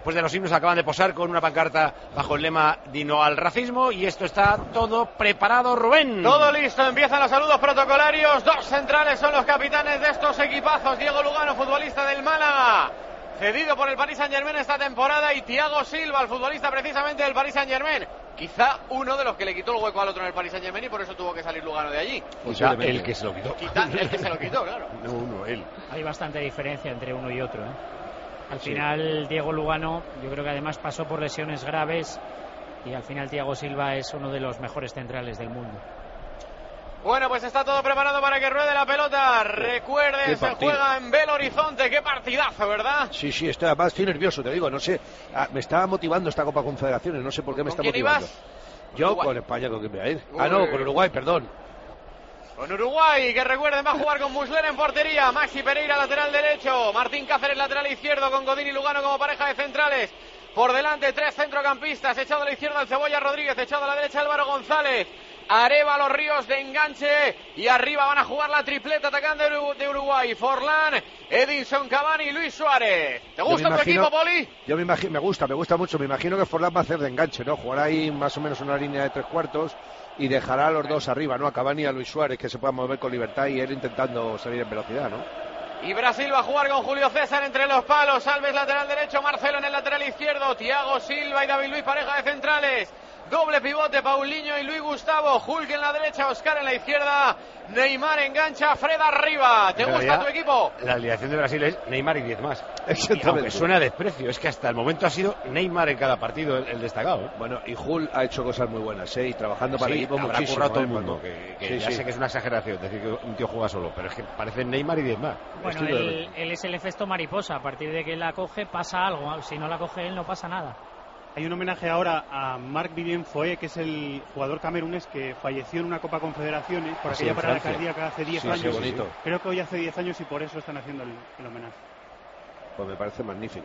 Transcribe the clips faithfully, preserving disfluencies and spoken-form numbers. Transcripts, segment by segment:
después de los himnos acaban de posar con una pancarta bajo el lema Dino al racismo, y esto está todo preparado, Rubén. Todo listo, empiezan los saludos protocolarios. Dos centrales son los capitanes de estos equipazos. Diego Lugano, futbolista del Málaga, cedido por el Paris Saint-Germain esta temporada, y Thiago Silva, el futbolista precisamente del Paris Saint-Germain. Quizá uno de los que le quitó el hueco al otro en el Paris Saint-Germain, y por eso tuvo que salir Lugano de allí. O sea, el que se lo quitó. Quizá el que se lo quitó, claro. No uno, él. Hay bastante diferencia entre uno y otro, ¿eh? Al Sí. final Diego Lugano, yo creo que además pasó por lesiones graves, y al final Thiago Silva es uno de los mejores centrales del mundo. Bueno, pues está todo preparado para que ruede la pelota. Recuerden, se juega en Belo Horizonte. Qué partidazo, ¿verdad? Sí, sí, estoy, además estoy nervioso, te digo, no sé. Ah, me está motivando esta Copa Confederaciones, no sé por qué me está ¿Con quién motivando. ibas? Yo Uruguay. con España, ¿con quién voy a ir? Uy. Ah, no, con Uruguay, perdón. Con Uruguay, que recuerden, va a jugar con Muslera en portería, Maxi Pereira lateral derecho, Martín Cáceres lateral izquierdo, con Godín y Lugano como pareja de centrales. Por delante tres centrocampistas, echado a la izquierda el Cebolla Rodríguez, echado a la derecha Álvaro González, Arévalo Ríos de enganche, y arriba van a jugar la tripleta atacando de Uruguay, Forlán, Edinson Cavani y Luis Suárez. ¿Te gusta tu imagino, equipo, Poli? Yo me imagino, me gusta, me gusta mucho, me imagino que Forlán va a hacer de enganche, ¿no? Jugará ahí más o menos una línea de tres cuartos y dejará a los dos arriba, ¿no? A Cavani y a Luis Suárez, que se puedan mover con libertad, y él intentando salir en velocidad, ¿no? Y Brasil va a jugar con Julio César entre los palos, Alves lateral derecho, Marcelo en el lateral izquierdo, Thiago Silva y David Luiz pareja de centrales, doble pivote Paulinho y Luis Gustavo, Hulk en la derecha, Oscar en la izquierda, Neymar engancha, Fred arriba. ¿Te En gusta realidad, tu equipo? La alineación de Brasil es Neymar y diez más. Exactamente. Y aunque suena a desprecio, es que hasta el momento ha sido Neymar en cada partido el, el destacado, ¿eh? Bueno, y Hulk ha hecho cosas muy buenas, ¿eh? Y trabajando para Sí, el equipo habrá muchísimo. currado todo el ¿eh? mundo, Cuando- que, que sí, ya sí. sé que es una exageración decir que un tío juega solo, pero es que parece Neymar y diez más. Bueno, Estoy él, totalmente- él es el efecto mariposa. A partir de que la coge pasa algo, si no la coge él no pasa nada. Hay un homenaje ahora a Marc Vivien Foé, que es el jugador camerunés que falleció en una Copa Confederaciones por Sí, aquella en parada Francia. cardíaca hace diez Sí, sí, años. bonito. Creo que hoy hace diez años y por eso están haciendo el, el homenaje. Pues me parece magnífico.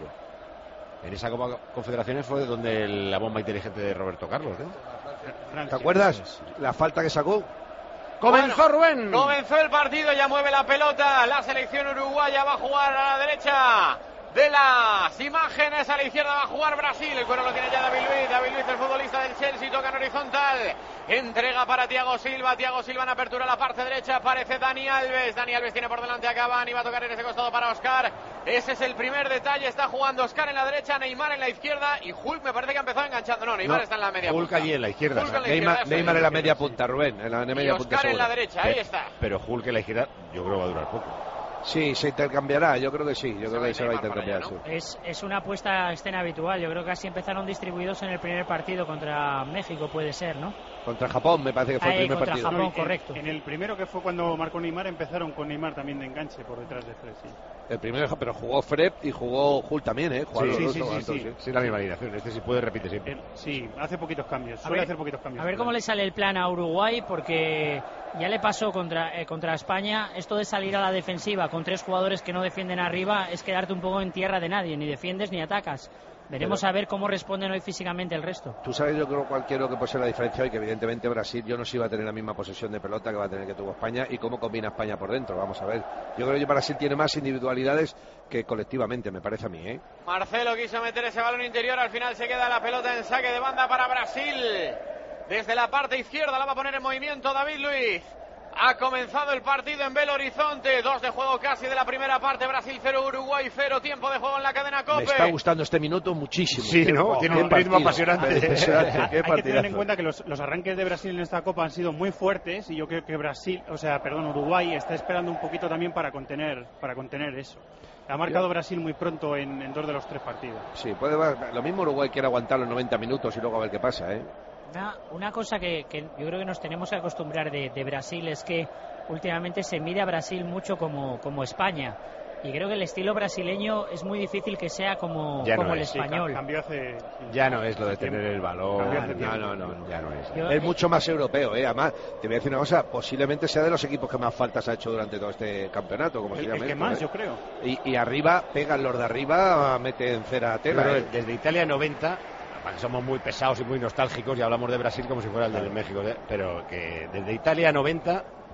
En esa Copa Confederaciones fue donde la bomba inteligente de Roberto Carlos, ¿no? Francia. ¿Te acuerdas? La falta que sacó. ¡Comenzó Rubén! Comenzó el partido, ya mueve la pelota, la selección uruguaya va a jugar a la derecha de las imágenes, a la izquierda va a jugar Brasil, el cuero lo tiene ya David Luiz, David Luiz el futbolista del Chelsea, toca en horizontal, entrega para Thiago Silva, Thiago Silva en apertura a la parte derecha, aparece Dani Alves, Dani Alves tiene por delante a Cavani, va a tocar en ese costado para Oscar, ese es el primer detalle, está jugando Oscar en la derecha, Neymar en la izquierda, y Hulk me parece que ha empezado enganchando, no, Neymar No, está en la media Hulk punta. allí en la izquierda. Hulk en la Neymar, izquierda, eso Neymar es. en la media punta, Rubén. En la Y media punta Oscar en la seguro. derecha, ahí está. Pero Hulk en la izquierda yo creo que va a durar poco. Sí, se intercambiará, yo creo que sí. Yo Se creo va que se va a Neymar para intercambiar, allá, sí. Es, es una puesta a escena habitual. Yo creo que así empezaron distribuidos en el primer partido contra México, puede ser, ¿no? Contra Japón me parece que fue Ahí, el primer contra partido. Japón. No, en- correcto. En el primero, que fue cuando marcó Neymar, empezaron con Neymar también de enganche por detrás de Fred. Sí. El primero, pero jugó Fred y jugó Hulk también, ¿eh? Jugaron Sí, los sí, dos, sí, Anton, sí. Sí, la misma alineación. Este si puede repite siempre. Él- sí, hace poquitos cambios. A Suele ver- hacer poquitos cambios. A ver cómo le sale el plan a Uruguay, porque ya le pasó contra, eh, contra España. Esto de salir a la defensiva con tres jugadores que no defienden arriba es quedarte un poco en tierra de nadie. Ni defiendes ni atacas. Veremos Pero- a ver cómo responden hoy físicamente el resto. Tú sabes, yo creo cuál quiero que puede ser la diferencia hoy, que evidentemente Brasil yo no sé si va a tener la misma posesión de pelota que va a tener que tuvo España y cómo combina España por dentro. Vamos a ver. Yo creo que Brasil tiene más individualidades que colectivamente, me parece a mí, ¿eh? Marcelo quiso meter ese balón interior, al final se queda la pelota en saque de banda para Brasil. Desde la parte izquierda la va a poner en movimiento David Luiz. Ha comenzado el partido en Belo Horizonte, dos de juego casi de la primera parte, Brasil cero, Uruguay cero, tiempo de juego en la cadena COPE. Me está gustando este minuto muchísimo. Sí, Qué- ¿no? oh, Tiene qué un ritmo partido. apasionante. Impresionante, qué Hay que tener en partidazo. cuenta que los, los arranques de Brasil en esta Copa han sido muy fuertes y yo creo que Brasil, o sea, perdón, Uruguay está esperando un poquito también para contener, para contener eso. Ha marcado Brasil muy pronto en, en dos de los tres partidos. Sí, puede lo mismo Uruguay quiere aguantar los noventa minutos y luego a ver qué pasa, ¿eh? Una, una cosa que, que yo creo que nos tenemos que acostumbrar de, de Brasil es que últimamente se mide a Brasil mucho como, como España. Y creo que el estilo brasileño es muy difícil que sea como, Ya no como el es, sí, español. Cambió hace... Ya no es lo de tener el balón. Cambió hace No, tiempo. no, no, no, ya no es. Yo- Es mucho más europeo, ¿eh? Además, te voy a decir una cosa, posiblemente sea de los equipos que más faltas ha hecho durante todo este campeonato, como se El, llama el que esto, más, ¿eh? yo creo. Y, y arriba, pegan los de arriba, meten cera tela. Pero ¿eh? desde Italia noventa, somos muy pesados y muy nostálgicos y hablamos de Brasil como si fuera el de México, ¿eh? Pero que desde Italia noventa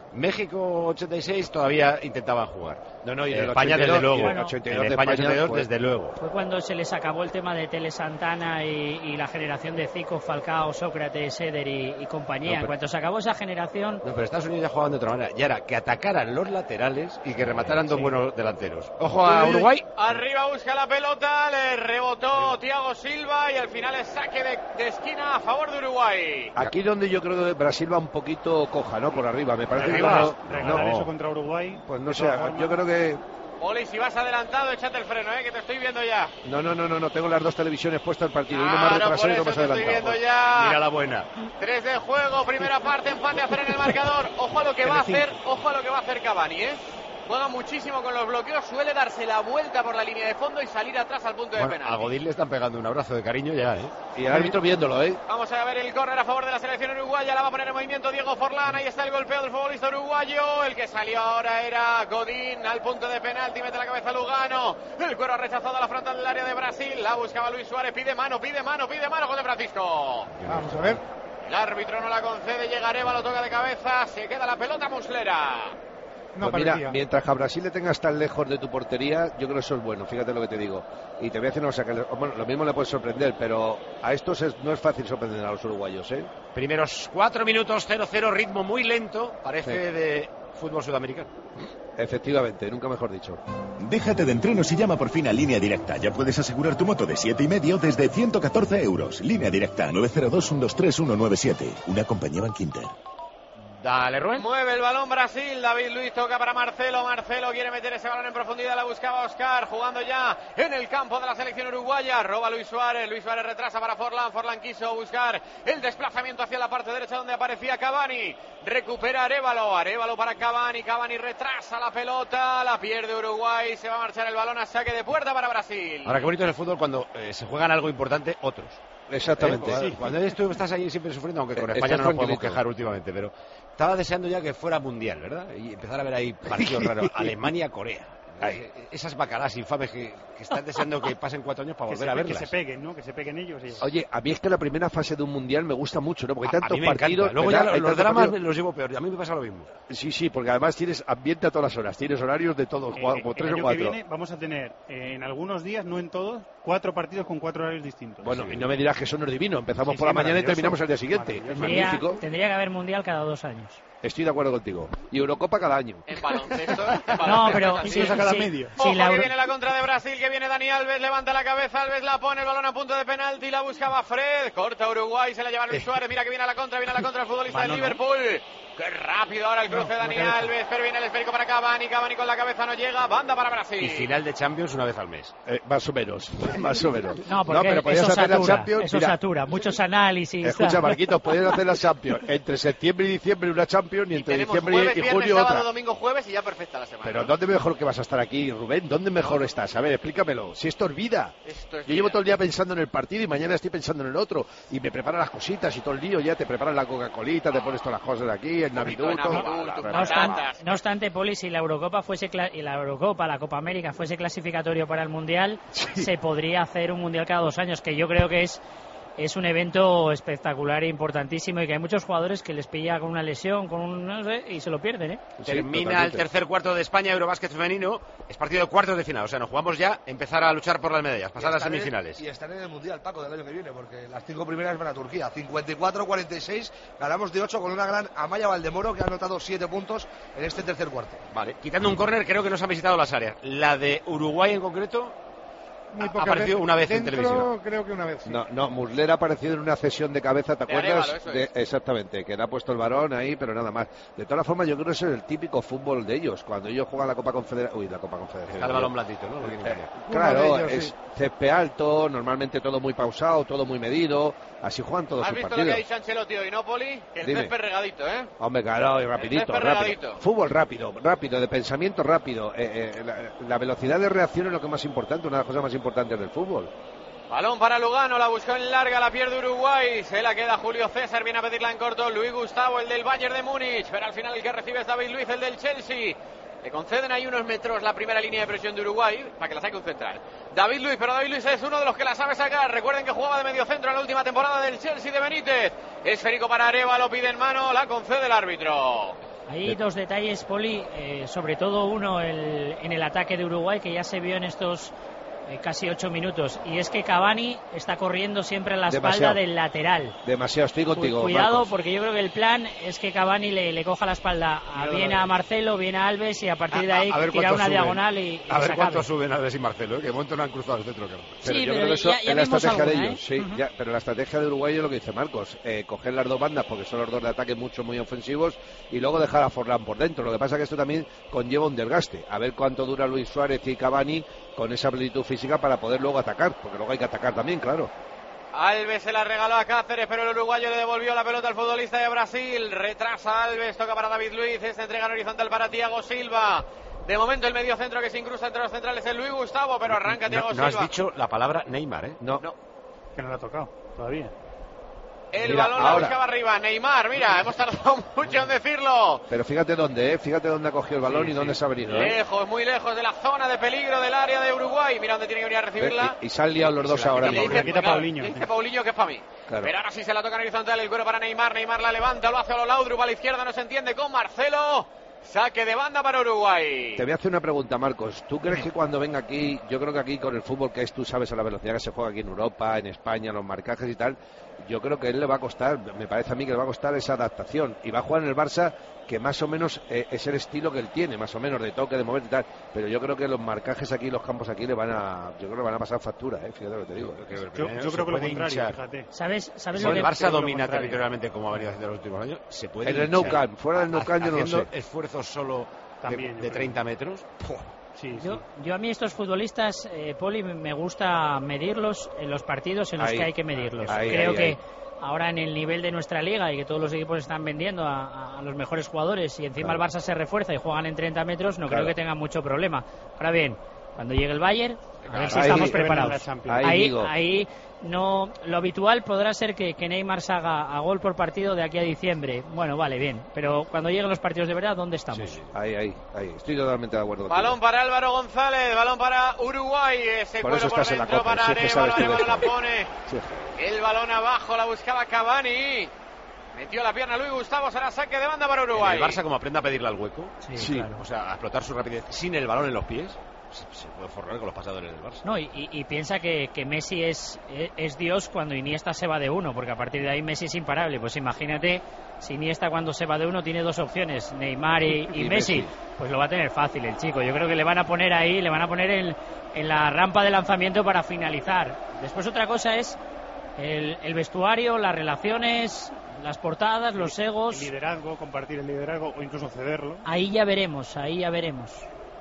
México ochenta y seis todavía intentaban jugar. No, no, y en en el España ochenta y dos, desde luego. y en el Bueno, ochenta y en dos de España España ochenta y dos fue. desde luego. Fue cuando se les acabó el tema de Tele Santana y, y la generación de Zico, Falcao, Sócrates, Eder y, y compañía. No, pero- En cuanto se acabó esa generación, No, pero Estados Unidos ya jugaban de otra manera. Ya era que atacaran los laterales y que remataran dos Sí. buenos delanteros. Ojo a Uruguay. Arriba busca la pelota, le rebotó Thiago Silva y al final es saque de, de esquina a favor de Uruguay. Aquí donde yo creo que Brasil va un poquito coja, ¿no? Por arriba, me parece que Regalar, no, regalar no, eso contra Uruguay. pues no de sé, todas formas. yo creo que Oli, si vas adelantado, échate el freno, eh, que te estoy viendo ya. no, no, no, no, no tengo las dos televisiones puestas al partido, uno más Claro, retrasado por y eso otro más te estoy adelantado. viendo ya. Mira la buena. Tres de juego, primera parte, empate a cero en el marcador. Ojo a lo que va a hacer, ojo a lo que va a hacer Cavani, ¿eh? Juega muchísimo con los bloqueos, suele darse la vuelta por la línea de fondo y salir atrás al punto de Bueno, penal. a Godín le están pegando un abrazo de cariño ya, ¿eh? Y el árbitro viéndolo, ¿eh? Vamos a ver el córner a favor de la selección uruguaya, la va a poner en movimiento Diego Forlán, ahí está el golpeo del futbolista uruguayo, el que salió ahora era Godín al punto de penalti, mete la cabeza Lugano, el cuero ha rechazado a la frontal del área de Brasil, la buscaba Luis Suárez, pide mano, pide mano, pide mano con de Francisco. Vamos a ver. El árbitro no la concede, llega Areva, lo toca de cabeza, se queda la pelota Muslera. No Pues mira, parecía. mientras que a Brasil le tengas tan lejos de tu portería, yo creo que eso es bueno, fíjate lo que te digo. Y te voy a decir una cosa, que le- bueno, lo mismo le puede sorprender, pero a estos es- no es fácil sorprender a los uruguayos, ¿eh? Primeros cuatro minutos, cero cero, ritmo muy lento, parece Sí. de fútbol sudamericano. Efectivamente, nunca mejor dicho. Déjate de entrenos y llama por fin a Línea Directa. Ya puedes asegurar tu moto de siete y medio desde ciento catorce euros. Línea Directa nueve cero dos, uno dos tres, uno nueve siete. Una compañía Bankinter. Dale, Rubén. Mueve el balón Brasil, David Luiz toca para Marcelo, Marcelo quiere meter ese balón en profundidad, la buscaba Oscar, jugando ya en el campo de la selección uruguaya, roba Luis Suárez, Luis Suárez retrasa para Forlán, Forlán quiso buscar el desplazamiento hacia la parte derecha donde aparecía Cavani, recupera Arévalo, Arévalo para Cavani, Cavani retrasa la pelota, la pierde Uruguay, se va a marchar el balón a saque de puerta para Brasil. Ahora, qué bonito es el fútbol cuando eh, se juegan algo importante otros. Exactamente. Eh, cuando- Cuando eres tú estás ahí siempre sufriendo, aunque con Eh, España estás no nos podemos tranquilito. quejar últimamente, pero estaba deseando ya que fuera mundial, ¿verdad? Y empezar a ver ahí partidos raros. Alemania-Corea. Ay, esas bacalas infames que, que están deseando que pasen cuatro años para Que volver se, a pe- que verlas. se peguen, ¿no? Que se peguen ellos. Y... Oye, a mí es que la primera fase de un mundial me gusta mucho, ¿no? Porque hay A- a tantos mí me partidos. encanta. Luego ¿verdad? ya Hay los tantos dramas partidos- los llevo peor. A mí me pasa lo mismo. Sí, sí, porque además tienes ambiente a todas las horas, tienes horarios de todos, Eh, cua- eh, como el tres o año cuatro. que viene vamos a tener eh, en algunos días, no en todos, cuatro partidos con cuatro horarios distintos. Bueno, y no me dirás que eso no es divino. Empezamos Sí, por sí, la mañana y maravilloso. terminamos al día siguiente. Maravilloso. tendría, Magnífico. tendría que haber mundial cada dos años. Estoy de acuerdo contigo. Y Eurocopa cada año. En baloncesto, en baloncesto No, pero es así. sí, a cada sí, medio. sí, Ojo la que Euro- viene la contra de Brasil, que viene Dani Alves, levanta la cabeza, Alves la pone, el balón a punto de penalti, la buscaba Fred, corta Uruguay, se la lleva Luis Suárez, mira que viene a la contra, viene a la contra el futbolista del Liverpool. Qué rápido ahora el cruce de Dani Alves, pero viene el esférico para Cavani, Cavani con la cabeza no llega, banda para Brasil. Y final de Champions una vez al mes. Eh, más o menos, más o menos. No, porque pero podías eso hacer la satura, Champions. eso mira, satura, muchos análisis. escucha, tal. Marquitos, podías hacer la Champions entre septiembre y diciembre una Champions y Y entre tenemos diciembre jueves, y viernes, junio sábado, otra. domingo, jueves y ya perfecta la semana. Pero ¿no? ¿dónde mejor que vas a estar aquí, Rubén? ¿Dónde mejor estás? A ver, explícamelo. Si esto es vida. Esto es Yo llevo vida. todo el día pensando en el partido y mañana estoy pensando en el otro. Y me preparan las cositas y todo el lío. Ya te preparan la Coca-Colita, te pones todas las cosas de aquí, el poquito de Naviduto. Navidul, bla, tu bla, No bla, obstante, patatas. no obstante, Poli, si la Eurocopa fuese cla- y la Eurocopa, la Copa América fuese clasificatorio para el Mundial, se podría hacer un Mundial cada dos años, que yo creo que es es un evento espectacular e importantísimo y que hay muchos jugadores que les pilla con una lesión, con un no sé, y se lo pierden, ¿eh? Sí, Termina totalmente. el tercer cuarto de España, Eurobásquet femenino. Es partido de cuartos de final. O sea, nos jugamos ya empezar a luchar por las medallas, pasar a las estar en- semifinales. Y estar en el Mundial, Paco, del año que viene, porque las cinco primeras van a Turquía. cincuenta y cuatro a cuarenta y seis, ganamos de ocho con una gran Amaya Valdemoro que ha anotado siete puntos en este tercer cuarto. Vale, quitando un córner, creo que nos han visitado las áreas. La de Uruguay en concreto Muy ha pocas aparecido veces. una vez en Dentro, televisión. creo que una vez. Sí. No, no, Muslera ha aparecido en una cesión de cabeza, ¿te De acuerdas? Arévalo, eso De- es. exactamente, que le ha puesto el varón ahí, pero nada más. De todas formas, yo creo que ese es el típico fútbol de ellos. Cuando ellos juegan la Copa Confederación. Uy, la Copa Confederación. Está el balón blandito, ¿no? Lo que Eh, quieren. claro, Uno de ellos, es sí. césped alto, normalmente todo muy pausado, todo muy medido. Así juegan todos ¿Has sus visto lo que ha partidos. dicho Ancelotti hoy, no, Poli? Que el Dime. césped regadito, ¿eh? Hombre, claro, y rapidito, césped rápido. regadito. Fútbol rápido, rápido, de pensamiento rápido. Eh, eh, la, la velocidad de reacción es lo que más importante, una de las cosas más importantes del fútbol. Balón para Lugano, la buscó en larga, la pierde Uruguay, se la queda Julio César, viene a pedirla en corto, Luis Gustavo, el del Bayern de Múnich, pero al final el que recibe es David Luiz, el del Chelsea. Le conceden ahí unos metros la primera línea de presión de Uruguay para que la saque un central. David Luiz, pero David Luiz es uno de los que la sabe sacar. Recuerden que jugaba de mediocentro en la última temporada del Chelsea de Benítez. Esférico para Areva, lo pide en mano, la concede el árbitro. Hay dos detalles, Poli, eh, sobre todo uno el, en el ataque de Uruguay, que ya se vio en estos eh, casi ocho minutos, y es que Cavani está corriendo siempre a la espalda Demasiado. del lateral. Demasiado, estoy contigo. Cuidado, Marcos. porque yo creo que el plan es que Cavani le, le coja la espalda a, bien a Marcelo, bien a Alves, y a partir de ahí A- a ver tirar cuánto una suben. diagonal y, y A ver sacarle. cuánto suben Alves y Marcelo, ¿eh? Que de momento no han cruzado el centro. Claro. Pero Sí, yo pero creo que eso ya- ya es la vimos estrategia alguna, de ¿eh? ellos, sí, Ujú. ya, pero la estrategia de Uruguay es lo que dice Marcos, eh, coger las dos bandas porque son los dos de ataque mucho, muy ofensivos, y luego dejar a Forlán por dentro. Lo que pasa es que esto también conlleva un desgaste, a ver cuánto dura Luis Suárez y Cavani con esa amplitud física para poder luego atacar, porque luego hay que atacar también, claro. Alves se la regaló a Cáceres, pero el uruguayo le devolvió la pelota al futbolista de Brasil. Retrasa Alves, toca para David Luiz, esta entrega en horizontal para Thiago Silva. De momento el medio centro que se incrusta entre los centrales es Luis Gustavo, pero arranca Thiago No, no has Silva. dicho la palabra Neymar, ¿eh? No, No. Que no lo ha tocado todavía. El Mira, balón la ahora. buscaba arriba, Neymar, mira, hemos tardado mucho en decirlo. pero fíjate dónde, ¿eh? Fíjate dónde ha cogido el balón Sí, y dónde sí. se ha venido, ¿eh? Lejos, muy lejos de la zona de peligro del área de Uruguay. Mira dónde tiene que venir a recibirla. Y, y se han liado los dos Se la ahora Y le mismo. dice, la quita claro, Paulinho. le dice Paulinho que es para mí. Claro. Pero ahora sí se la toca en horizontal, el cuero para Neymar. Neymar la levanta, lo hace a lo Laudrup a la izquierda, no se entiende con Marcelo. Saque de banda para Uruguay. Te voy a hacer una pregunta, Marcos. ¿Tú crees que cuando venga aquí, yo creo que aquí con el fútbol que es, tú sabes a la velocidad que se juega aquí en Europa, en España, los marcajes y tal, yo creo que a él le va a costar, me parece a mí que le va a costar esa adaptación. Y va a jugar en el Barça, que más o menos eh, es el estilo que él tiene, más o menos de toque, de momento y tal. Pero yo creo que los marcajes aquí, los campos aquí, le van a, yo creo que van a pasar factura, ¿eh? Fíjate lo que te digo. Yo, yo creo que lo contrario, fíjate. ¿Sabes, sabes Si lo el que Barça creo que lo domina contrario. territorialmente como ha venido haciendo en los últimos años, se puede En el hinchar. Nou Camp, fuera del Nou Camp yo no lo Haciendo sé. esfuerzos solo de, También, yo de creo. treinta metros. Sí, sí. Yo, yo a mí estos futbolistas, eh, Poli, me gusta medirlos en los partidos en los Ahí. que hay que medirlos. Ahí, Creo ahí, que ahí. ahora en el nivel de nuestra liga y que todos los equipos están vendiendo a, a los mejores jugadores y encima Claro. el Barça se refuerza y juegan en treinta metros, no Claro. creo que tengan mucho problema. Ahora bien, cuando llegue el Bayern, a ver si Ahí. estamos Hay que ver en la preparados. Champions. Ahí Ahí, digo. ahí no, lo habitual podrá ser que, que Neymar se haga a gol por partido de aquí a diciembre. Bueno, vale, bien. Pero cuando lleguen los partidos de verdad, ¿dónde estamos? Ahí, ahí, ahí. Estoy totalmente de acuerdo. Balón contigo. para Álvaro González, balón para Uruguay. Ese Por cuero eso por estás en la dentro Copa, para si es que Arevalo, sabes tú de Arevalo la esto. pone. Sí. El balón abajo, la buscaba Cavani. Metió la pierna Luis Gustavo, será saque de banda para Uruguay. El Barça, como aprenda a pedirle al hueco, Sí, Sí. claro. o sea, a explotar su rapidez sin el balón en los pies, se, se puede forrar con los pasadores del Barça. No, y, y- y piensa que, que Messi es, es, es Dios cuando Iniesta se va de uno, porque a partir de ahí Messi es imparable. Pues imagínate, si Iniesta cuando se va de uno tiene dos opciones, Neymar y, y Y Messi, Messi. pues lo va a tener fácil el chico. Yo creo que le van a poner ahí, le van a poner en, en la rampa de lanzamiento para finalizar. Después otra cosa es el, el vestuario, las relaciones, las portadas, los El egos. liderazgo, compartir el liderazgo o incluso cederlo. Ahí ya veremos, ahí ya veremos.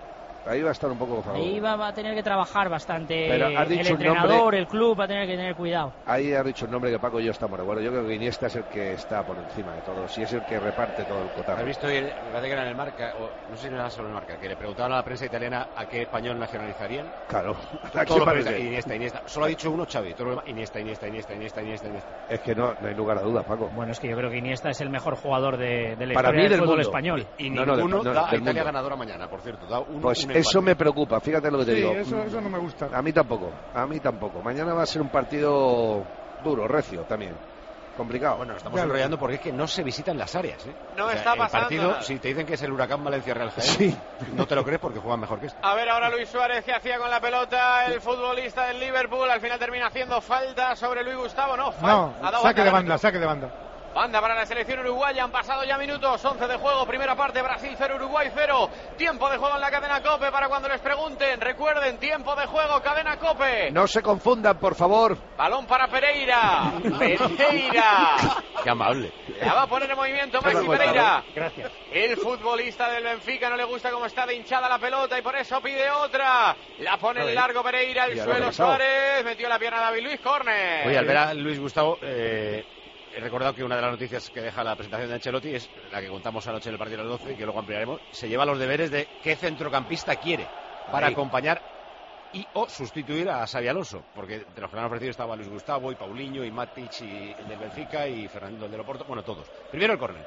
Ahí va a estar un poco por favor. Ahí va, va a tener que trabajar bastante Pero has el dicho un entrenador, nombre- el club, va a tener que tener cuidado. Ahí ha dicho el nombre que Paco y yo estamos de acuerdo. Yo creo que Iniesta es el que está por encima de todos y es el que reparte todo el cotarro. ¿Has visto? hoy, Me parece que era en el Marca, o no sé si no era solo en el Marca, que le preguntaban a la prensa italiana a qué español nacionalizarían. Claro. ¿A Todos quién los parece? periodistas, Iniesta, Iniesta. Solo ha dicho uno, Xavi. Todo lo demás, Iniesta, Iniesta, Iniesta, Iniesta, Iniesta, Iniesta. Es que no, no hay lugar a dudas, Paco. Bueno, es que yo creo que Iniesta es el mejor jugador de, de la Para historia mí del del fútbol mundo. español. Y No, no, de- ninguno no, da a del Italia mundo. ganadora mañana, por cierto. Da uno, Pues un eso empate. me preocupa, fíjate lo que te Sí, digo. eso, eso no me gusta. A mí tampoco, a mí tampoco. Mañana va a ser un partido duro, recio también. Complicado. Bueno, estamos Ya lo enrollando porque es que no se visitan las áreas, ¿eh? No está el pasando partido, nada. si te dicen que es el Huracán Valencia Real Jaén, Sí. no te lo crees porque juegan mejor que esto. A ver ahora Luis Suárez, que hacía con la pelota el futbolista del Liverpool. Al final termina haciendo falta sobre Luis Gustavo. No, fal- No, ha dado saque de al banda, árbitro. saque de banda. Banda para la selección uruguaya, han pasado ya minutos, once de juego, primera parte, Brasil cero, Uruguay cero. Tiempo de juego en la cadena COPE para cuando les pregunten. Recuerden, tiempo de juego, cadena COPE. No se confundan, por favor. Balón para Pereira. Pereira. Qué amable. La va a poner en movimiento Dale Maxi vuelta, Pereira. Gracias. El futbolista del Benfica no le gusta cómo está de hinchada la pelota y por eso pide otra. La pone en largo Pereira, el Ya lo ha suelo pasado. Suárez. Metió la pierna David Luiz, córner. Oye, al ver a Luis Gustavo, eh, he recordado que una de las noticias que deja la presentación de Ancelotti es la que contamos anoche en el partido de las doce y que luego ampliaremos. Se lleva los deberes de qué centrocampista quiere para Ahí. acompañar y o sustituir a Xabi Alonso, porque de los que han ofrecido estaba Luis Gustavo y Paulinho y Matic y el del Benfica y Fernando el del Oporto, bueno, todos. Primero el córner.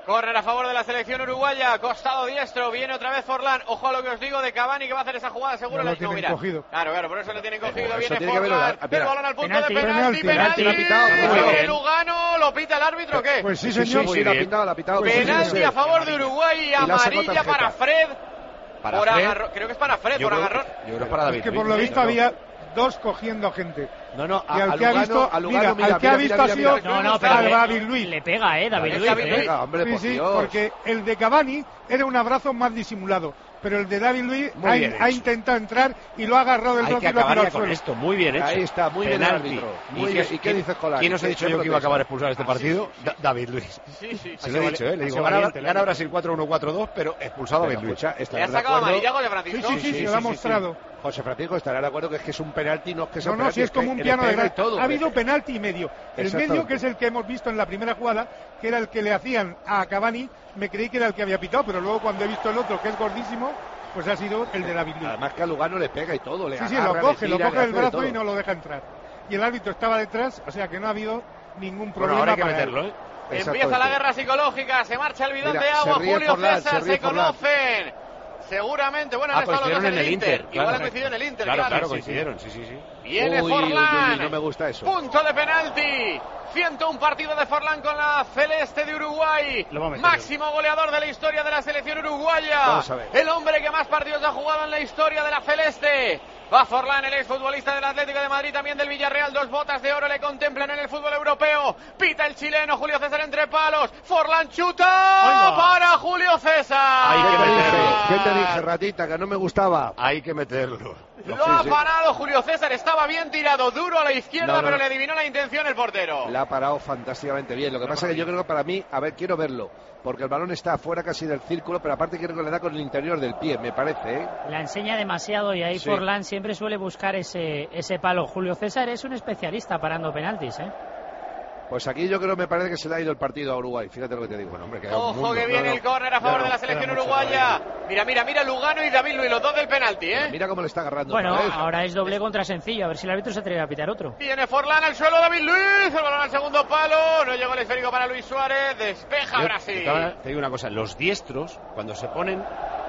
Córner a favor de la selección uruguaya, costado diestro, viene otra vez Forlán. Ojo a lo que os digo de Cavani, que va a hacer esa jugada seguro. No lo no, tienen mira. cogido. Claro, claro, por eso le tienen cogido. Eso Viene tiene que Forlán, verlo, el balón al punto penalti, de penalti, penalti, penalti. penalti, lo ha pitado, muy Sobre bien. Lugano, ¿lo pita el árbitro o qué? Pues sí, Sí, señor. sí, sí, la ha pitado, la ha pitado. Pues sí, Penalti sí, sí. a favor de Uruguay y la ha sacado amarilla tarjeta. para Fred. Para por Fred. agarrón. Creo que es para Fred, Yo por creo, agarrón. yo creo que es para David Es que Luiz, por lo ¿eh? visto No, no. había dos cogiendo gente. No, no, a, Y al a que ha Lugano, visto, a Lugano, mira, mira, al que ha mira, visto mira, ha mira, sido mira. No, no, a pero David Luiz. le pega, eh, David Es Luiz. David eh. Luiz. Venga, hombre, Sí, por sí, Dios. porque el de Cavani era un abrazo más disimulado, pero el de David Luiz Muy ha, bien ha hecho. intentado entrar y lo ha agarrado del Hay brazo que y lo ha acabar tirado ya al con suelo. esto, muy bien hecho. Ahí está, muy bien el Penalti. árbitro. ¿Y Muy qué- bien. ¿Y qué quién- dices, Colán? ¿Quién os ha ¿Qué- dicho qué yo que iba a protesta? acabar expulsado este partido? Da- David Luiz. Sí, sí. Se lo he dicho, ¿eh? Le ha digo, sido gana, valiente, le gana digo. Brasil cuatro uno cuatro dos, pero expulsado Pero David Luiz. escucha, Le estará ha de sacado acuerdo. amarilla José Sí, Francisco. sí, sí, sí, se lo sí, ha sí, mostrado. José Francisco estará de acuerdo que es que es un penalti, no es que sea No, un no, penalti, si es como un que piano le de pega y gran. todo. Ha habido penalti y medio. El Exactamente. medio, que es el que hemos visto en la primera jugada, que era el que le hacían a Cavani, me creí que era el que había pitado, pero luego cuando he visto el otro, que es gordísimo, pues ha sido el de David Luiz. Además que a Lugano le pega y todo, le Sí, sí, agarra, lo coge, le lo tira, coge le el hace de brazo todo. y no lo deja entrar. Y el árbitro estaba detrás, o sea que no ha habido ningún Bueno, problema. ahora hay que para él. meterlo, ¿eh? Empieza Exactamente. la guerra psicológica, se marcha el bidón Mira, de agua, se ríe Julio Forlán, César, se ríe se Forlán. conocen. Seguramente, bueno, Ah, han estado los dos coincidieron en el Inter. Igual claro. han coincidido en el Inter, Claro, claro, sí, sí. coincidieron, sí, sí, sí. Viene Uy, uy, uy, Forlán. no me gusta eso. Punto de penalti. ciento uno partido de Forlán con la celeste de Uruguay. Lo va a meter. Máximo goleador de la historia de la selección uruguaya. Vamos a ver. El hombre que más partidos ha jugado en la historia de la celeste. Va Forlán, el exfutbolista del Atlético de Madrid, también del Villarreal. Dos botas de oro le contemplan en el fútbol europeo. Pita el chileno, Julio César entre palos. Forlán chuta va. para Julio César. Hay ¿Qué que te dije? meterlo. ¿Qué te dije, ratita? Que no me gustaba. Hay que meterlo. Lo Sí, ha sí. parado Julio César, estaba bien tirado, duro a la izquierda, No, no, pero no. le adivinó la intención el portero. La ha parado fantásticamente bien. Lo que pasa es que yo creo que para mí, a ver, quiero verlo. Porque el balón está fuera casi del círculo, pero aparte quiero que le da con el interior del pie, me parece, ¿eh? La enseña demasiado y ahí Sí. Forlán siempre suele buscar ese, ese palo. Julio César es un especialista parando penaltis, ¿eh? Pues aquí yo creo que me parece que se le ha ido el partido a Uruguay. Fíjate lo que te digo. Bueno, hombre, queda un Ojo mundo. que viene No, no. el córner a favor Claro, de la queda selección mucho uruguaya. todavía. Mira, mira, mira Lugano y David Luiz, los dos del penalti, ¿eh? Mira cómo le está agarrando. Bueno, otra vez. ahora es doble contra sencillo. A ver si el árbitro se atreve a pitar otro. Viene Forlán al suelo, David Luiz, el balón al segundo palo, no llegó el esférico para Luis Suárez, despeja Yo Brasil. Te, te digo una cosa, los diestros, cuando se ponen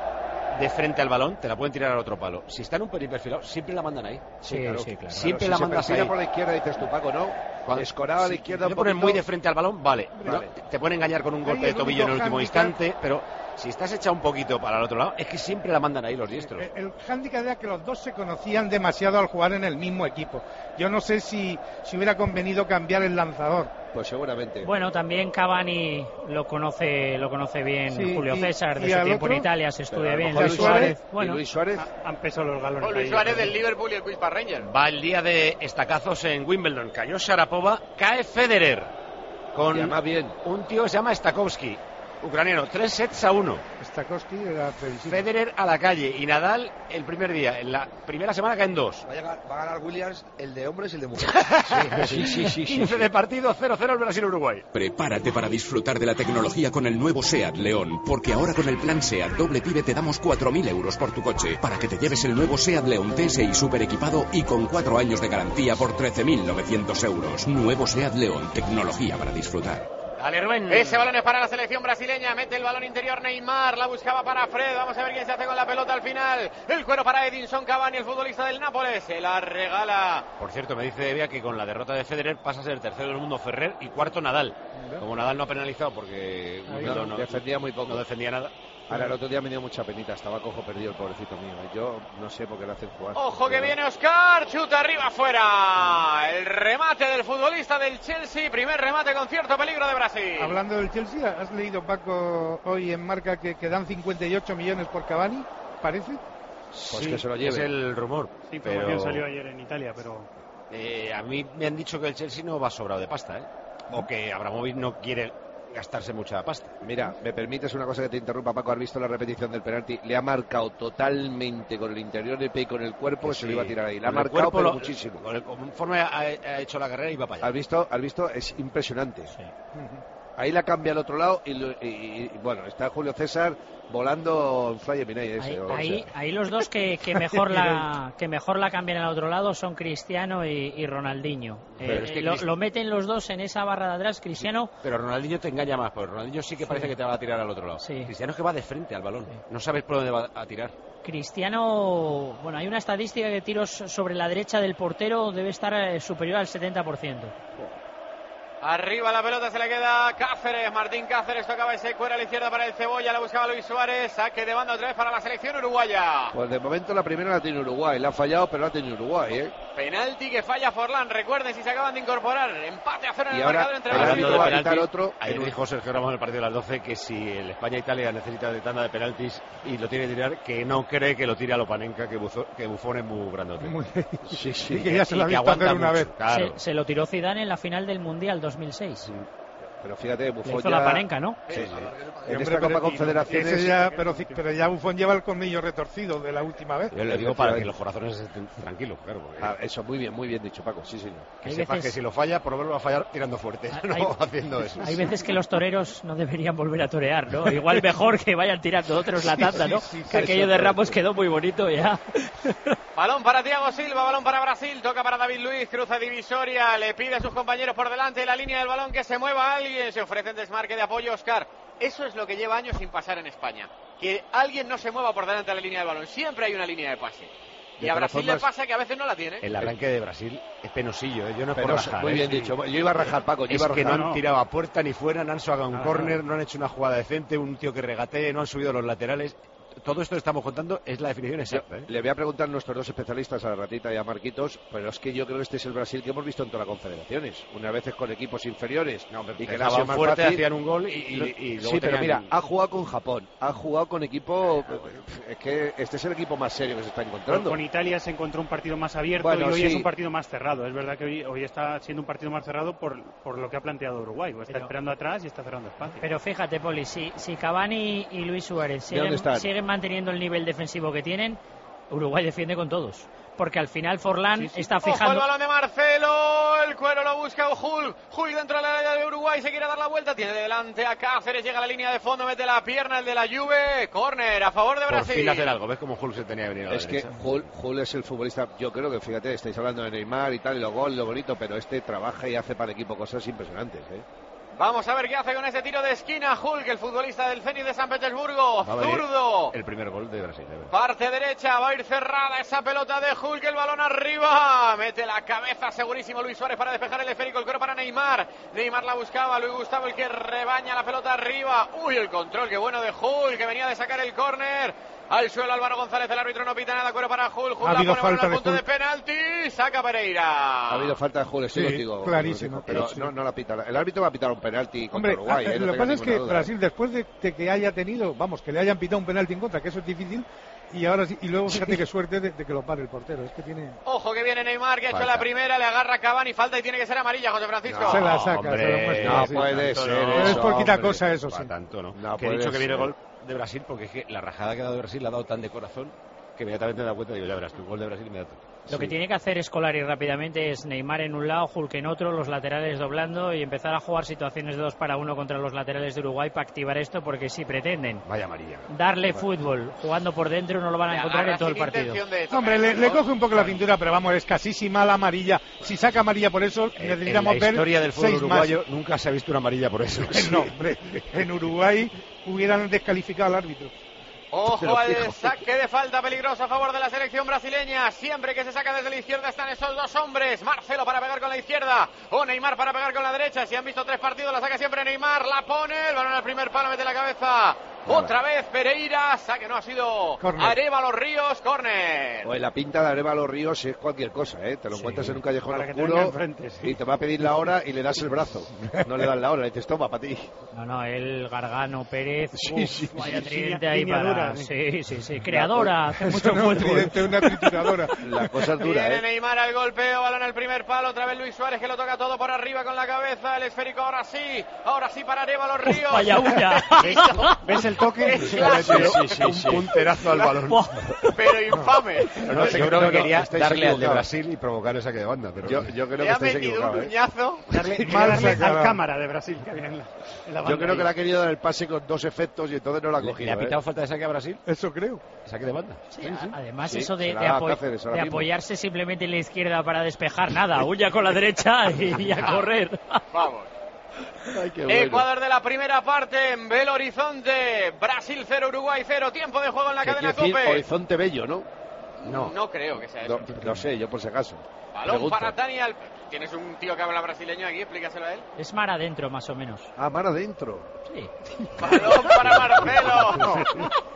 de frente al balón, te la pueden tirar al otro palo. Si están un pelín perfilados, siempre la mandan ahí. Sí, claro. sí, claro. Siempre si la se mandas perfila ahí. por la izquierda, dices tú, Paco, ¿no? Cuando- Escorado a la si izquierda te un ponen poquito. muy de frente al balón, vale. Vale. No, te pueden engañar con un Ahí golpe de el tobillo en el único último hándicap- instante, pero si estás echado un poquito para el otro lado, es que siempre la mandan ahí los diestros. El, el hándicap era que los dos se conocían demasiado al jugar en el mismo equipo. Yo no sé si, si hubiera convenido cambiar el lanzador. Pues seguramente. Bueno, también Cavani lo conoce lo conoce bien Sí, Julio y- César, de y su al tiempo en otro, Italia se Pero a estudia lo bien. mejor Luis Luis Suárez, Suárez, ¿Y bueno, Luis Suárez? Ha- Han pesado los galones. Con Luis ahí. Suárez del Liverpool y el Quiz para Rangers. Va el día de estacazos en Wimbledon. Cayó Sharapova, cae Federer. Con Y además bien. un tío que se llama Stakowski, ucraniano. Tres sets a uno. Stakowski era previsible. Federer a la calle y Nadal el primer día. En la primera semana caen dos. Va a, llegar- va a ganar Williams el de hombres y el de mujeres. Sí, sí, sí, sí. quince de partido, cero cero el Brasil-Uruguay. Prepárate para disfrutar de la tecnología con el nuevo SEAT León, porque ahora con el plan SEAT doble PIBE te damos cuatro mil euros por tu coche, para que te lleves el nuevo SEAT León T S I super equipado y con cuatro años de garantía por trece mil novecientos euros. Nuevo SEAT León, tecnología para disfrutar. Dale, Rubén. Ese balón es para la selección brasileña, mete el balón interior Neymar, la buscaba para Fred, vamos a ver quién se hace con la pelota al final. El cuero para Edinson Cavani, el futbolista del Nápoles, se la regala. Por cierto, me dice Evia que con la derrota de Federer pasa a ser tercero del mundo Ferrer y cuarto Nadal. Como Nadal no ha penalizado porque Wimbledon no, defendía muy poco. no defendía nada. Ahora, el otro día me dio mucha penita, estaba cojo perdido el pobrecito mío. Yo no sé por qué le hacen jugar. Ojo que viene Oscar, chuta arriba afuera. El remate del futbolista del Chelsea, primer remate con cierto peligro de Brasil. Hablando del Chelsea, ¿has leído, Paco, hoy en Marca que, que dan cincuenta y ocho millones por Cavani? ¿Parece? Pues que se lo lleve. Es el rumor. Sí, información pero salió ayer en Italia, pero eh, a mí me han dicho que el Chelsea no va sobrado de pasta, ¿eh? O que Abramovich no quiere gastarse mucha pasta. Mira, me permites una cosa que te interrumpa, Paco. ¿Has visto la repetición del penalti? Le ha marcado totalmente con el interior del pie y con el cuerpo, que se lo iba a tirar ahí. Le ha Con el marcado, cuerpo pero lo- muchísimo. con el- Conforme ha, ha hecho la carrera iba para allá. ¿Has visto? ¿Has visto? Es impresionante. Sí. Ahí la cambia al otro lado y, y, y bueno, está Julio César volando en Fly Eminay ese. Ahí, o ahí, sea. ahí los dos que, que mejor la que mejor la cambian al otro lado son Cristiano y, y Ronaldinho. Eh, es que lo, Crist- lo meten los dos en esa barra de atrás. Cristiano, Pero Ronaldinho te engaña más, porque Ronaldinho sí que parece Sí. que te va a tirar al otro lado. Sí. Cristiano es que va de frente al balón. No sabes por dónde va a tirar. Cristiano, bueno, hay una estadística que tiros sobre la derecha del portero debe estar eh, superior al setenta por ciento. Arriba la pelota se le queda Cáceres, Martín Cáceres tocaba ese cuero a la izquierda para el Cebolla, la buscaba Luis Suárez, saque de banda otra vez para la selección uruguaya. Pues de momento la primera la tiene Uruguay, la ha fallado, pero la ha tenido Uruguay, ¿eh? Penalti que falla Forlán, recuerden si se acaban de incorporar, empate a cero en Y el ahora, marcador entre el Brasil y árbitro va a Uruguay. quitar otro. Ayer dijo Sergio Ramos en el partido de las doce que si el España-Italia necesita de tanda de penaltis y lo tiene que tirar, que no cree que lo tire a Lopanenka, que, Buzo, que Buffon es muy grandote. Muy- Sí, sí. Y que ya se lo ha Y que visto aguanta hacer una mucho, vez. claro. Se, se lo tiró Zidane en la final del Mundial dos mil seis. Pero fíjate, Le Buffon hizo ya... la panenca, ¿no? Sí, sí. Sí, En hombre, esta Copa pero- Confederaciones... ese ya, pero, pero ya Buffon lleva el colmillo retorcido de la última vez. Yo le digo para que los corazones estén tranquilos, claro. Porque Ah, eso, muy bien, muy bien dicho, Paco, sí, señor. que Hay sepas veces- que si lo falla, por lo menos va a fallar tirando fuerte, Hay- no hay- haciendo eso. Hay veces que los toreros no deberían volver a torear, ¿no? Igual mejor que vayan tirando otros la tanda, ¿no? sí, sí, Que aquello de exactamente. Ramos quedó muy bonito ya. Balón para Thiago Silva, balón para Brasil, toca para David Luiz, cruza divisoria, le pide a sus compañeros por delante la línea del balón que se mueva alguien, se ofrecen desmarque de apoyo Oscar. Eso es lo que lleva años sin pasar en España, que alguien no se mueva por delante de la línea del balón, siempre hay una línea de pase. Y De a todas Brasil le formas- pasa que a veces no la tiene. El arranque de Brasil es penosillo, ¿eh? Yo no es por Pero, rajar, muy ¿eh? bien dicho. Yo iba a rajar, Paco, yo Es iba a que no rajar. han no. tirado a puerta ni fuera, no han sacado un Nada, córner, nada. no han hecho una jugada decente, un tío que regatee, no han subido los laterales. Todo esto que estamos contando es la definición exacta, ¿eh? Le voy a preguntar a nuestros dos especialistas, a la Ratita y a Marquitos, pero es que yo creo que este es el Brasil que hemos visto en todas las confederaciones. Unas veces con equipos inferiores No, hombre, y que le ha empezaban sido más fuerte, fácil. hacían un gol y, y- y luego Sí, pero tenían- mira, ha jugado con Japón, ha jugado con equipo... Es que este es el equipo más serio que se está encontrando. Con Italia se encontró un partido más abierto Bueno, y hoy sí. es un partido más cerrado. Es verdad que hoy, hoy está siendo un partido más cerrado por, por lo que ha planteado Uruguay. Está Pero- esperando atrás y está cerrando espacio. Pero fíjate, Poli, si, si Cavani y Luis Suárez ¿De dónde siguen, están? siguen manteniendo el nivel defensivo que tienen, Uruguay defiende con todos. Porque al final Forlán Sí, sí. está Ojo el fijando... balón de Marcelo, el cuero lo busca Ojul, Jul dentro de la área de Uruguay, se quiere dar la vuelta, tiene delante a Cáceres, llega a la línea de fondo, mete la pierna, el de la Juve, córner a favor de Por Brasil. fin hacer algo, ¿ves cómo Hulk se tenía que venir a la Es que derecha? Jul, Jul es el futbolista, yo creo que, fíjate, estáis hablando de Neymar y tal, y lo gol, lo bonito, pero este trabaja y hace para el equipo cosas impresionantes, ¿eh? Vamos a ver qué hace con ese tiro de esquina Hulk, el futbolista del Zenit de San Petersburgo, Va a venir zurdo. el primer gol de Brasil, de verdad. Parte derecha, va a ir cerrada esa pelota de Hulk, el balón arriba, mete la cabeza segurísimo Luis Suárez para despejar el esférico, el coro para Neymar, Neymar la buscaba, Luis Gustavo el que rebaña la pelota arriba, uy el control, qué bueno de Hulk, que venía de sacar el córner, al suelo Álvaro González, el árbitro no pita nada, cuero para Hulk, Hulk Ha la habido pone balón falta al de punto de, Hulk. penalti, saca Pereira. Ha habido falta de Jul, estoy Sí, contigo. clarísimo, Pero sí. no, no la pita. El árbitro va a pitar un penalti contra Hombre, Uruguay, ah, ¿eh? No lo que tenga pasa es que ninguna duda. Brasil, después de, de que haya tenido, vamos, que le hayan pitado un penalti en contra, que eso es difícil, y ahora sí, y luego fíjate qué suerte de, de que lo pare el portero, es que tiene... Ojo que viene Neymar, que ha hecho Falta. la primera, le agarra a Cavani, falta y tiene que ser amarilla, José Francisco. No, Se la saca, hombre, se la muestra, no sí. puede tanto ser no. Pero es eso, poquita hombre. cosa eso, sí. Para tanto, ¿no? No que he puede dicho que viene ser. gol de Brasil porque es que la rajada que ha dado de Brasil la ha dado tan de corazón que inmediatamente me he dado cuenta y digo, ya verás, tu gol de Brasil inmediato. Lo que tiene que hacer Scolari rápidamente es Neymar en un lado, Hulk en otro, los laterales doblando y empezar a jugar situaciones de dos para uno contra los laterales de Uruguay para activar esto, porque si pretenden Vaya amarilla. darle fútbol jugando por dentro no lo van a Le encontrar agarra en todo el sin partido. intención de tocar Hombre, el le, le balón. coge un poco la pintura, pero vamos, escasísima la amarilla. Si saca amarilla por eso, En- necesitamos en la ver historia del fútbol seis uruguayo nunca se ha visto una amarilla por eso. más. No, hombre, en Uruguay hubieran descalificado al árbitro. Ojo Pero al fijo. saque de falta peligroso a favor de la selección brasileña. Siempre que se saca desde la izquierda están esos dos hombres. Marcelo para pegar con la izquierda o Neymar para pegar con la derecha. Si han visto tres partidos, la saca siempre Neymar. La pone, el balón al primer palo, mete la cabeza. Otra vez Pereira, saque no ha sido Córner. Arévalo Ríos, córner. Oye, la pinta de Arévalo Ríos es cualquier cosa, ¿eh? Te lo Sí. encuentras en un callejón Para que te oscuro venga enfrente, sí. y te va a pedir la hora y le das el brazo. No le das la hora, le dices, toma, para ti. No, no, el Gargano, Pérez, Sí, uf, sí, vaya sí, tridente línea- ahí línea para... dura, Sí, sí, sí, creadora, hace mucho Eso no es un fútbol. tridente, una trituradora. La cosa es dura, Viene ¿eh? Neymar al golpeo, balón al primer palo, otra vez Luis Suárez que lo toca todo por arriba con la cabeza, el esférico ahora sí, ahora sí para Arévalo Ríos. Vaya uña. ¿Ves el el toque. Es clásico. Sí, sí, sí, Un punterazo al balón. Pero infame. No, yo creo que quería estáis darle al de equivocados. Brasil y provocar el saque de banda. Pero Yo, yo creo Le que ha estáis metido un equivocados, ¿eh? puñazo. Darle, Mal darle sacado. al cámara de Brasil que viene en la, en la banda Yo creo ahí. que le ha querido dar el pase con dos efectos y entonces no lo ha ¿Le, cogido. le ha pitado ¿eh? falta de saque a Brasil? Eso creo. ¿Saque de banda? Sí, a- además Sí, eso de, será de apo- Cáceres ahora de mismo. apoyarse simplemente en la izquierda para despejar, nada, huya con la derecha y, y a correr. Vamos. Ay, qué bueno. Ecuador de la primera parte en Belo Horizonte. Brasil cero, Uruguay cero. Tiempo de juego en la Que cadena quiere decir COPE. Horizonte Bello, ¿no? No. No creo que sea eso. No, no sé, yo por si acaso. Balón Pregunto. para Daniel. Tienes un tío que habla brasileño aquí, explícaselo a él. Es mar adentro, más o menos. Ah, mar adentro. Sí. Balón para Marcelo.